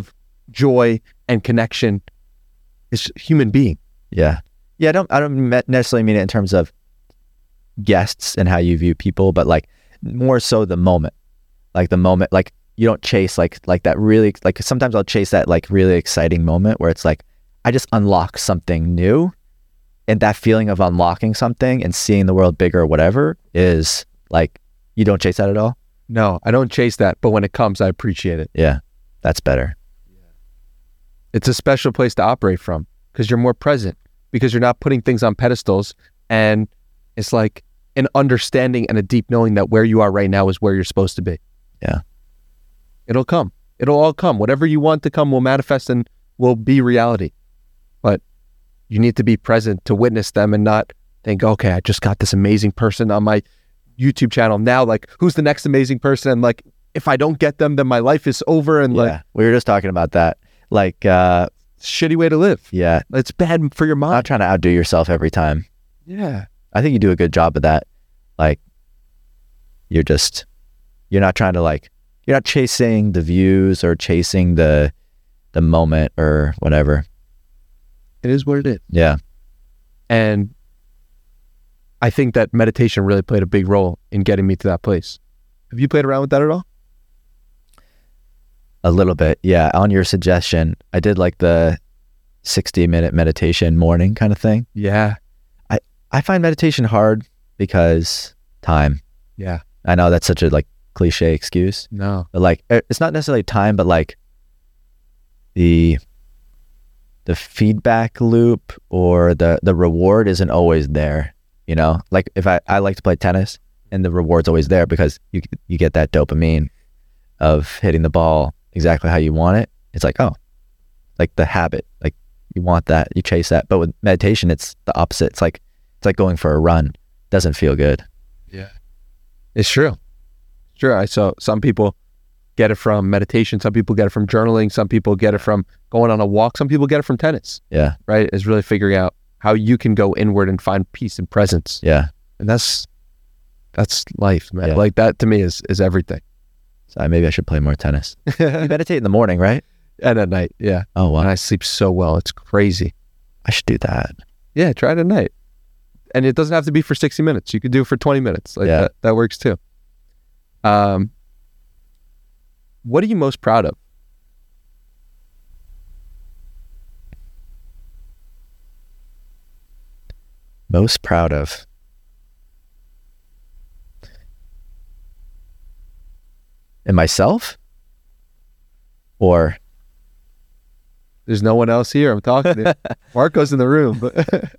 joy and connection is human being. Yeah. Yeah, I don't I don't me- necessarily mean it in terms of guests and how you view people, but like more so the moment. Like the moment, like you don't chase like like that really, like sometimes I'll chase that like really exciting moment where it's like I just unlock something new, and that feeling of unlocking something and seeing the world bigger or whatever is like, you don't chase that at all? No, I don't chase that, but when it comes, I appreciate it. Yeah, that's better. It's a special place to operate from because you're more present, because you're not putting things on pedestals, and it's like an understanding and a deep knowing that where you are right now is where you're supposed to be. Yeah. It'll come. It'll all come. Whatever you want to come will manifest and will be reality. But you need to be present to witness them and not think, okay, I just got this amazing person on my YouTube channel. Now, like, who's the next amazing person? And like, if I don't get them, then my life is over. And Yeah, like, we were just talking about that. Like, uh, shitty way to live. yeah, It's bad for your not mind. trying to outdo yourself every time. Yeah. I think you do a good job of that. Like, you're just, you're not trying to like, you're not chasing the views or chasing the, the moment or whatever. It is what it is. Yeah. And I think that meditation really played a big role in getting me to that place. Have you played around with that at all? A little bit. Yeah. On your suggestion, I did like the sixty minute meditation morning kind of thing. Yeah. I find meditation hard because time. Yeah. I know that's such a like cliche excuse, No. but like, it- it's not necessarily time, but like the, the feedback loop or the, the reward isn't always there. You know, like if I, I like to play tennis and the reward's always there because you, you get that dopamine of hitting the ball exactly how you want it. It's like, oh, like the habit, like you want that, you chase that. But with meditation, it's the opposite. It's like, it's like going for a run. Doesn't feel good. Yeah. It's true. Sure. I saw some people get it from meditation. Some people get it from journaling. Some people get it from going on a walk. Some people get it from tennis, Yeah. right? Is really figuring out how you can go inward and find peace and presence. Yeah. And that's, that's life, man. Yeah. Like that to me is, is everything. So maybe I should play more tennis. You meditate in the morning, right? And at night. Yeah. Oh, wow. And I sleep so well. It's crazy. I should do that. Yeah. Try it at night. And it doesn't have to be for sixty minutes. You could do it for twenty minutes. Like Yeah. that, that works too. Um, what are you most proud of? Most proud of. In myself? Or There's no one else here. I'm talking to you. Marco's in the room. But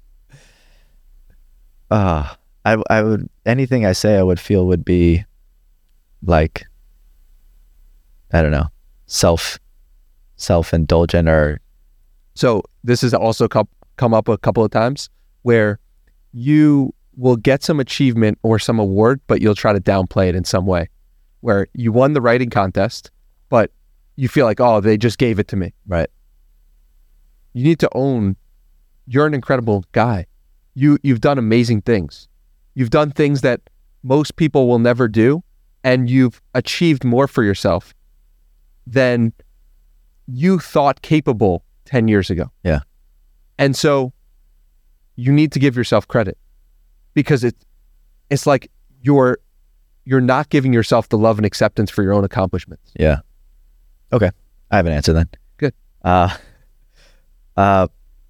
uh I I would, anything I say I would feel would be like, I don't know, self self indulgent or so this has also come, come up a couple of times where you will get some achievement or some award, but you'll try to downplay it in some way. Where you won the writing contest, but you feel like, oh, they just gave it to me. right. You need to own, you're an incredible guy. You, you've done amazing things. You've done things that most people will never do, and you've achieved more for yourself than you thought capable ten years ago. Yeah. And so you need to give yourself credit, because it, it's like you're, you're not giving yourself the love and acceptance for your own accomplishments. Yeah. Okay. I have an answer then. Good. Uh, uh,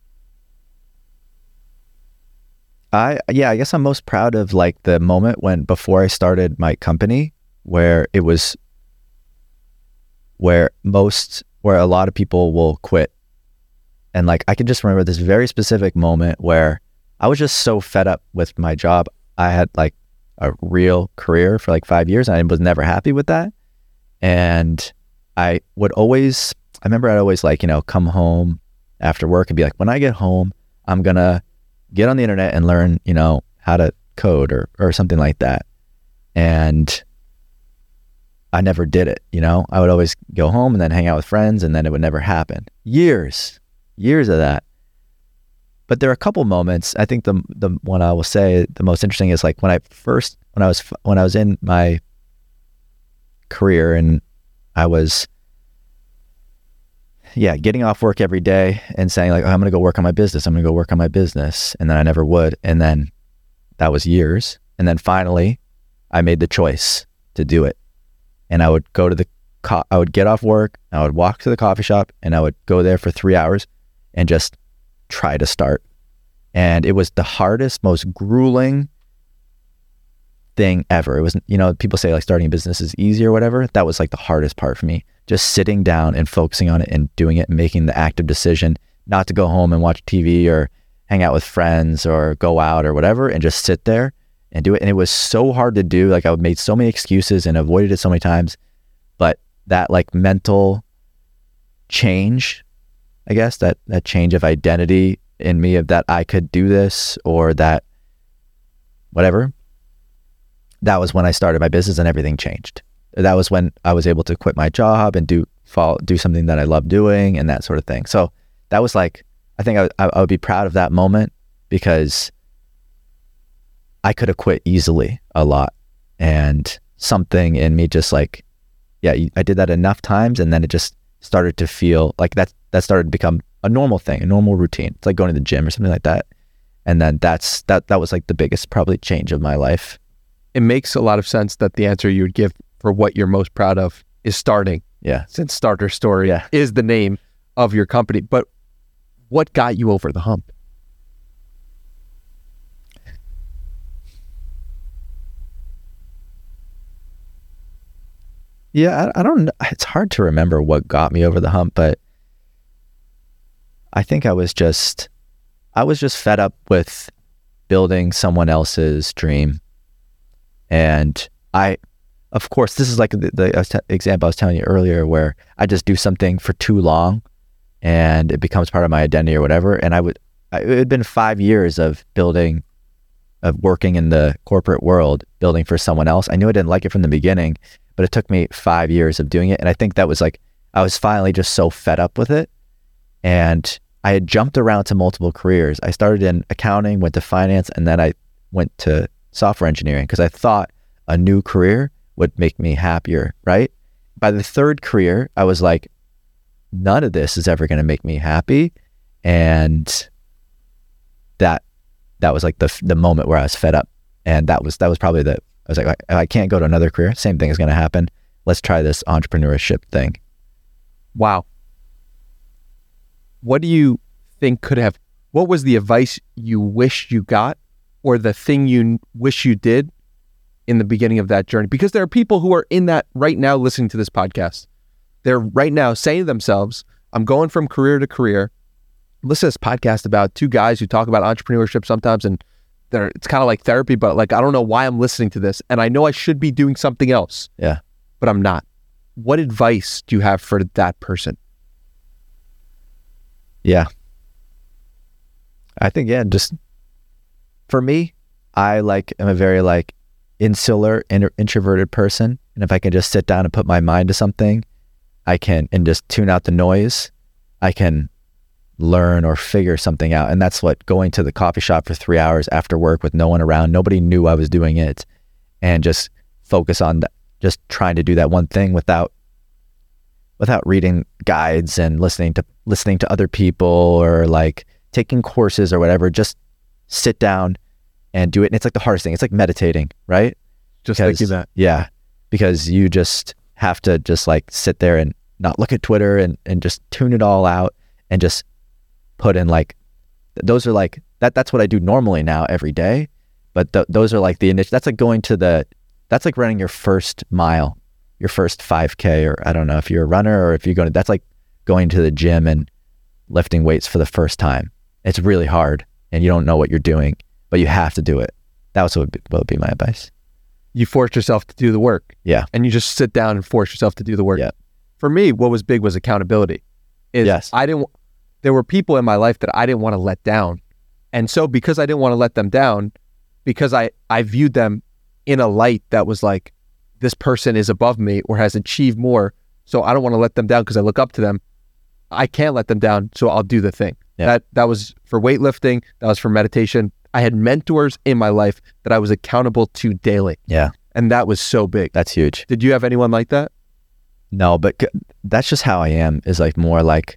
I, yeah, I guess I'm most proud of like the moment when, before I started my company, where it was, where most, where a lot of people will quit. And like, I can just remember this very specific moment where I was just so fed up with my job. I had like a real career for like five years and I was never happy with that. And I would always, I remember I'd always like, you know, come home after work and be like, when I get home, I'm going to get on the internet and learn, you know, how to code or, or something like that. And I never did it, you know, I would always go home and then hang out with friends and then it would never happen. Years, years of that. But there are a couple moments. I think the the one I will say the most interesting is like when I first, when I was, when I was in my career and I was, yeah, getting off work every day and saying like, oh, I'm going to go work on my business. I'm going to go work on my business. And then I never would. And then that was years. And then finally I made the choice to do it. And I would go to the, co- I would get off work. I would walk to the coffee shop and I would go there for three hours and just try to start. And it was the hardest, most grueling thing ever. It wasn't, you know, people say like starting a business is easy or whatever. That was like the hardest part for me. Just sitting down and focusing on it and doing it and making the active decision not to go home and watch T V or hang out with friends or go out or whatever, and just sit there and do it. And it was so hard to do. Like I made so many excuses and avoided it so many times, but that like mental change, I guess that, that change of identity in me of that I could do this or that whatever, that was when I started my business and everything changed. That was when I was able to quit my job and do follow, do something that I love doing and that sort of thing. So that was like, I think I, I would be proud of that moment because I could have quit easily a lot. And something in me just like, yeah, I did that enough times and then it just started to feel like that, that started to become a normal thing, a normal routine. It's like going to the gym or something like that. And then that's, that, that was like the biggest probably change of my life. It makes a lot of sense that the answer you would give for what you're most proud of is starting. Yeah. Since Starter Story yeah. is the name of your company. But what got you over the hump? Yeah, I, I don't know. It's hard to remember what got me over the hump, but I think I was just, I was just fed up with building someone else's dream. And I, of course, this is like the, the example I was telling you earlier where I just do something for too long and it becomes part of my identity or whatever. And I would, I, it had been five years of building, of working in the corporate world, building for someone else. I knew I didn't like it from the beginning, but it took me five years of doing it. And I think that was like, I was finally just so fed up with it. And I had jumped around to multiple careers. I started in accounting, went to finance, and then I went to software engineering because I thought a new career would make me happier, right? By the third career, I was like, none of this is ever going to make me happy. And that that was like the the moment where I was fed up. And that was that was probably the, I was like, I, I can't go to another career. Same thing is going to happen. Let's try this entrepreneurship thing. Wow. What do you think could have, what was the advice you wish you got or the thing you wish you did in the beginning of that journey? Because there are people who are in that right now listening to this podcast. They're right now saying to themselves, I'm going from career to career. Listen to this podcast about two guys who talk about entrepreneurship sometimes, and they're, it's kind of like therapy, but like, I don't know why I'm listening to this. And I know I should be doing something else, yeah, but I'm not. What advice do you have for that person? Yeah. I think, yeah, just for me, I like, am a very like insular, inter- introverted person. And if I can just sit down and put my mind to something, I can, and just tune out the noise, I can learn or figure something out. And that's what going to the coffee shop for three hours after work with no one around, nobody knew I was doing it, and just focus on that, just trying to do that one thing without, without reading guides and listening to, listening to other people or like taking courses or whatever, just sit down and do it. And it's like the hardest thing. It's like meditating, right? Just because, thinking that. Yeah. Because you just have to just like sit there and not look at Twitter and, and just tune it all out and just put in like, those are like, that. that's what I do normally now every day. But th- those are like the initial, that's like going to the, that's like running your first mile, your first five K, or I don't know if you're a runner or if you go to, that's like going to the gym and lifting weights for the first time. It's really hard and you don't know what you're doing, but you have to do it. That was what would be, what would be my advice. You force yourself to do the work. Yeah. And you just sit down and force yourself to do the work. Yeah. For me, what was big was accountability. Is yes. I didn't, there were people in my life that I didn't want to let down. And so because I didn't want to let them down, because I, I viewed them in a light that was like, this person is above me or has achieved more, so I don't want to let them down because I look up to them. I can't let them down, so I'll do the thing. Yeah. That that was for weightlifting. That was for meditation. I had mentors in my life that I was accountable to daily. Yeah. And that was so big. That's huge. Did you have anyone like that? No, but that's just how I am, is like more like,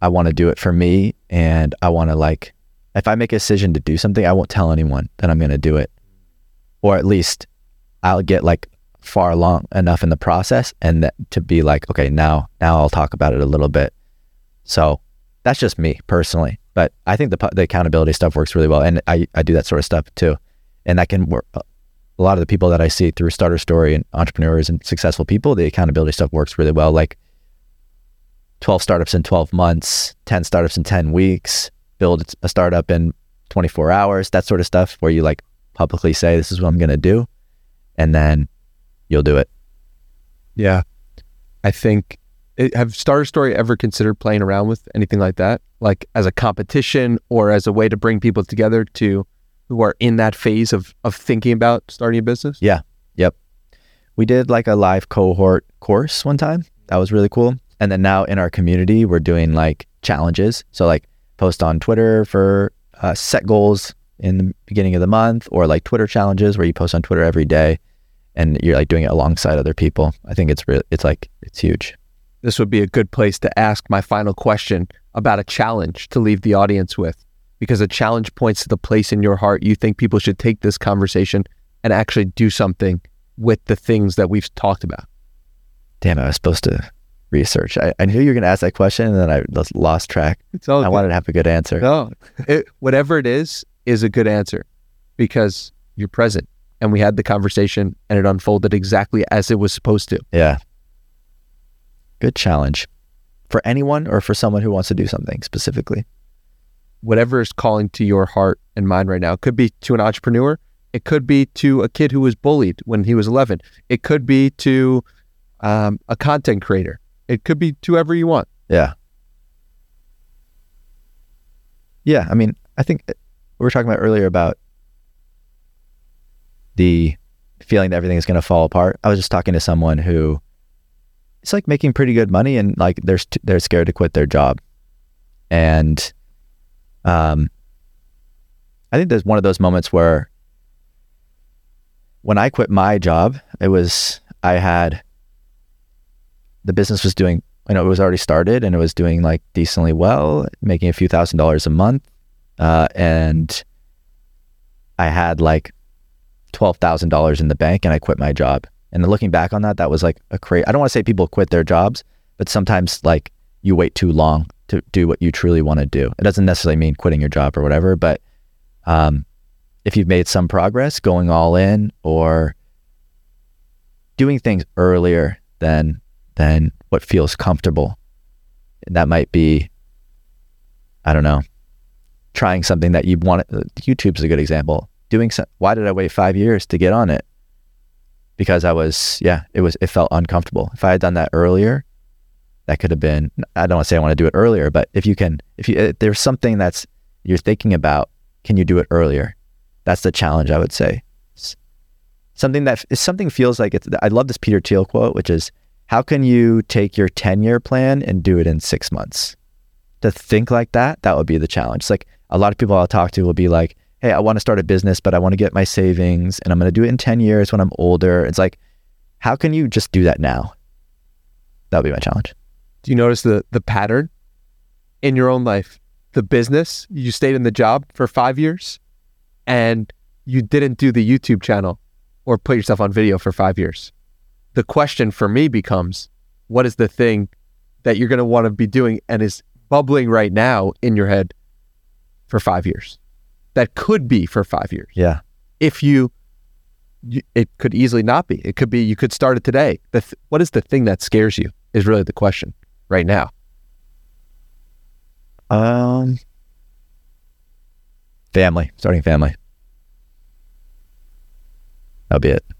I want to do it for me, and I want to like, if I make a decision to do something, I won't tell anyone that I'm going to do it, or at least I'll get like far along enough in the process and that to be like, okay, now, now I'll talk about it a little bit. So that's just me personally, but I think the the accountability stuff works really well. And I, I do that sort of stuff too. And that can work. A lot of the people that I see through Starter Story and entrepreneurs and successful people, the accountability stuff works really well. Like twelve startups in twelve months, ten startups in ten weeks, build a startup in twenty-four hours, that sort of stuff where you like publicly say, this is what I'm going to do. And then you'll do it. Yeah. I think, it, have Starter Story ever considered playing around with anything like that? Like as a competition or as a way to bring people together to who are in that phase of, of thinking about starting a business? Yeah. Yep. We did like a live cohort course one time. That was really cool. And then now in our community, we're doing like challenges. So like post on Twitter for uh, set goals in the beginning of the month, or like Twitter challenges where you post on Twitter every day and you're like doing it alongside other people. I think it's really, it's like, it's huge. This would be a good place to ask my final question about a challenge to leave the audience with, because a challenge points to the place in your heart you think people should take this conversation and actually do something with the things that we've talked about. Damn, I was supposed to research. I, I knew you were going to ask that question and then I just lost track. It's all I good. wanted to have a good answer. No, it, whatever it is, is a good answer because you're present and we had the conversation and it unfolded exactly as it was supposed to. Yeah. Good challenge for anyone or for someone who wants to do something specifically. Whatever is calling to your heart and mind right now. It could be to an entrepreneur. It could be to a kid who was bullied when he was eleven. It could be to um, a content creator. It could be to whoever you want. Yeah. Yeah. I mean, I think we were talking about earlier about the feeling that everything is going to fall apart. I was just talking to someone who it's like making pretty good money and like they're, they're scared to quit their job. And um, I think there's one of those moments where when I quit my job, it was, I had, the business was doing, you know, it was already started and it was doing like decently well, making a few thousand dollars a month. Uh, and I had like twelve thousand dollars in the bank and I quit my job. And looking back on that, that was like a crazy, I don't want to say people quit their jobs, but sometimes like you wait too long to do what you truly want to do. It doesn't necessarily mean quitting your job or whatever, but um, if you've made some progress going all in or doing things earlier than than what feels comfortable, that might be, I don't know, trying something that you want. YouTube's a good example. Doing some, why did I wait five years to get on it? Because I was, yeah, it was, it felt uncomfortable. If I had done that earlier, that could have been, I don't want to say I want to do it earlier, but if you can, if you, if there's something that's you're thinking about, can you do it earlier? That's the challenge, I would say. It's something that, if something feels like it's, I love this Peter Thiel quote, which is, how can you take your ten year plan and do it in six months? To think like that, that would be the challenge. It's like a lot of people I'll talk to will be like, hey, I want to start a business, but I want to get my savings and I'm going to do it in ten years when I'm older. It's like, how can you just do that now? That would be my challenge. Do you notice the the pattern in your own life? The business, you stayed in the job for five years and you didn't do the YouTube channel or put yourself on video for five years. The question for me becomes, what is the thing that you're going to want to be doing and is bubbling right now in your head for five years? That could be for five years. Yeah. If you, you it could easily not be. It could be, you could start it today. The th- what is the thing that scares you is really the question right now. Um, family, starting family. That'll be it.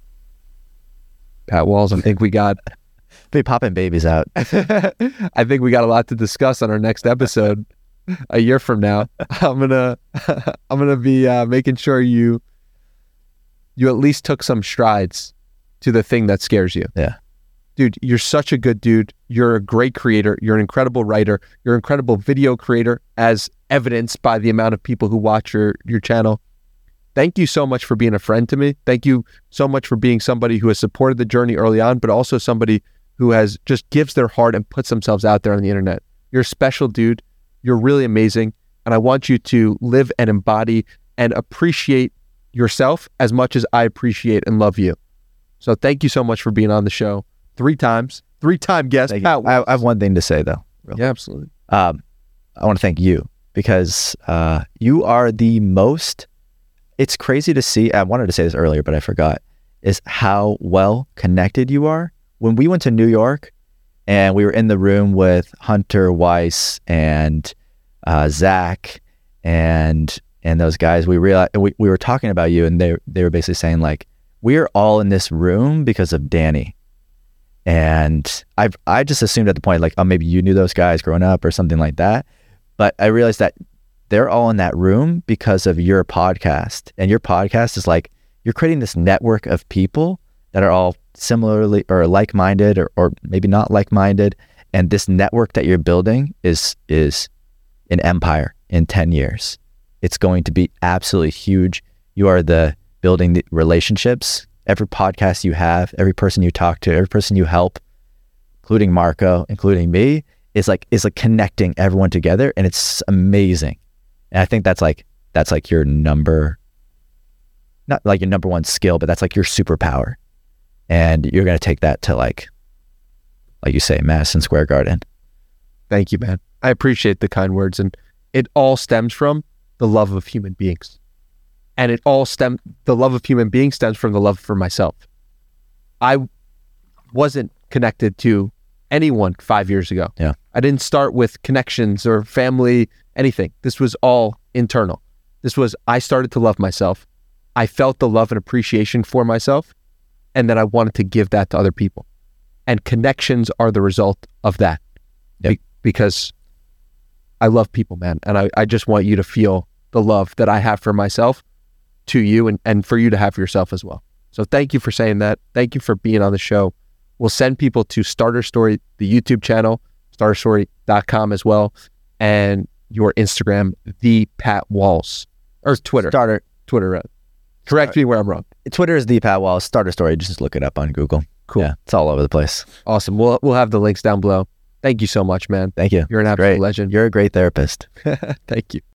Pat Walls, I think we got... Be popping babies out. I think we got a lot to discuss on our next episode a year from now. I'm gonna, I'm gonna be uh, making sure you, you at least took some strides to the thing that scares you. Yeah, dude, you're such a good dude. You're a great creator. You're an incredible writer. You're an incredible video creator, as evidenced by the amount of people who watch your your channel. Thank you so much for being a friend to me. Thank you so much for being somebody who has supported the journey early on, but also somebody who has just gives their heart and puts themselves out there on the internet. You're a special dude. You're really amazing. And I want you to live and embody and appreciate yourself as much as I appreciate and love you. So thank you so much for being on the show three times, three time guest. Pat I, I have one thing to say though. Yeah, absolutely. Um, I want to thank you because uh, you are the most, it's crazy to see. I wanted to say this earlier, but I forgot, is how well connected you are. When we went to New York and we were in the room with Hunter Weiss and uh, Zach and and those guys, we realized we, we were talking about you, and they they were basically saying like, we're all in this room because of Danny. And I I just assumed at the point like, oh, maybe you knew those guys growing up or something like that. But I realized that they're all in that room because of your podcast. And your podcast is like, you're creating this network of people that are all similarly or like-minded or, or maybe not like-minded. And this network that you're building is is an empire in ten years. It's going to be absolutely huge. You are the building the relationships. Every podcast you have, every person you talk to, every person you help, including Marco, including me, is like is like connecting everyone together, and it's amazing. And I think that's like that's like your number, not like your number one skill, but that's like your superpower. And you're gonna take that to like, like you say, Madison Square Garden. Thank you, man. I appreciate the kind words, and it all stems from the love of human beings. And it all stem, the love of human beings stems from the love for myself. I wasn't connected to anyone five years ago. Yeah. I didn't start with connections or family, anything. This was all internal. This was, I started to love myself. I felt the love and appreciation for myself. And then I wanted to give that to other people. And connections are the result of that. Yep. Be- because I love people, man. And I, I just want you to feel the love that I have for myself to you, and, and for you to have for yourself as well. So thank you for saying that. Thank you for being on the show. We'll send people to Starter Story, the YouTube channel, starter story dot com as well, and your Instagram, the Pat Walls, or Twitter. Starter. Twitter. Uh, correct me where I'm wrong. Twitter is the Pat Walls. Starter Story. Just look it up on Google. Cool. Yeah, it's all over the place. Awesome. We'll we'll have the links down below. Thank you so much, man. Thank you. You're an absolute Great. legend. You're a great therapist. Thank you.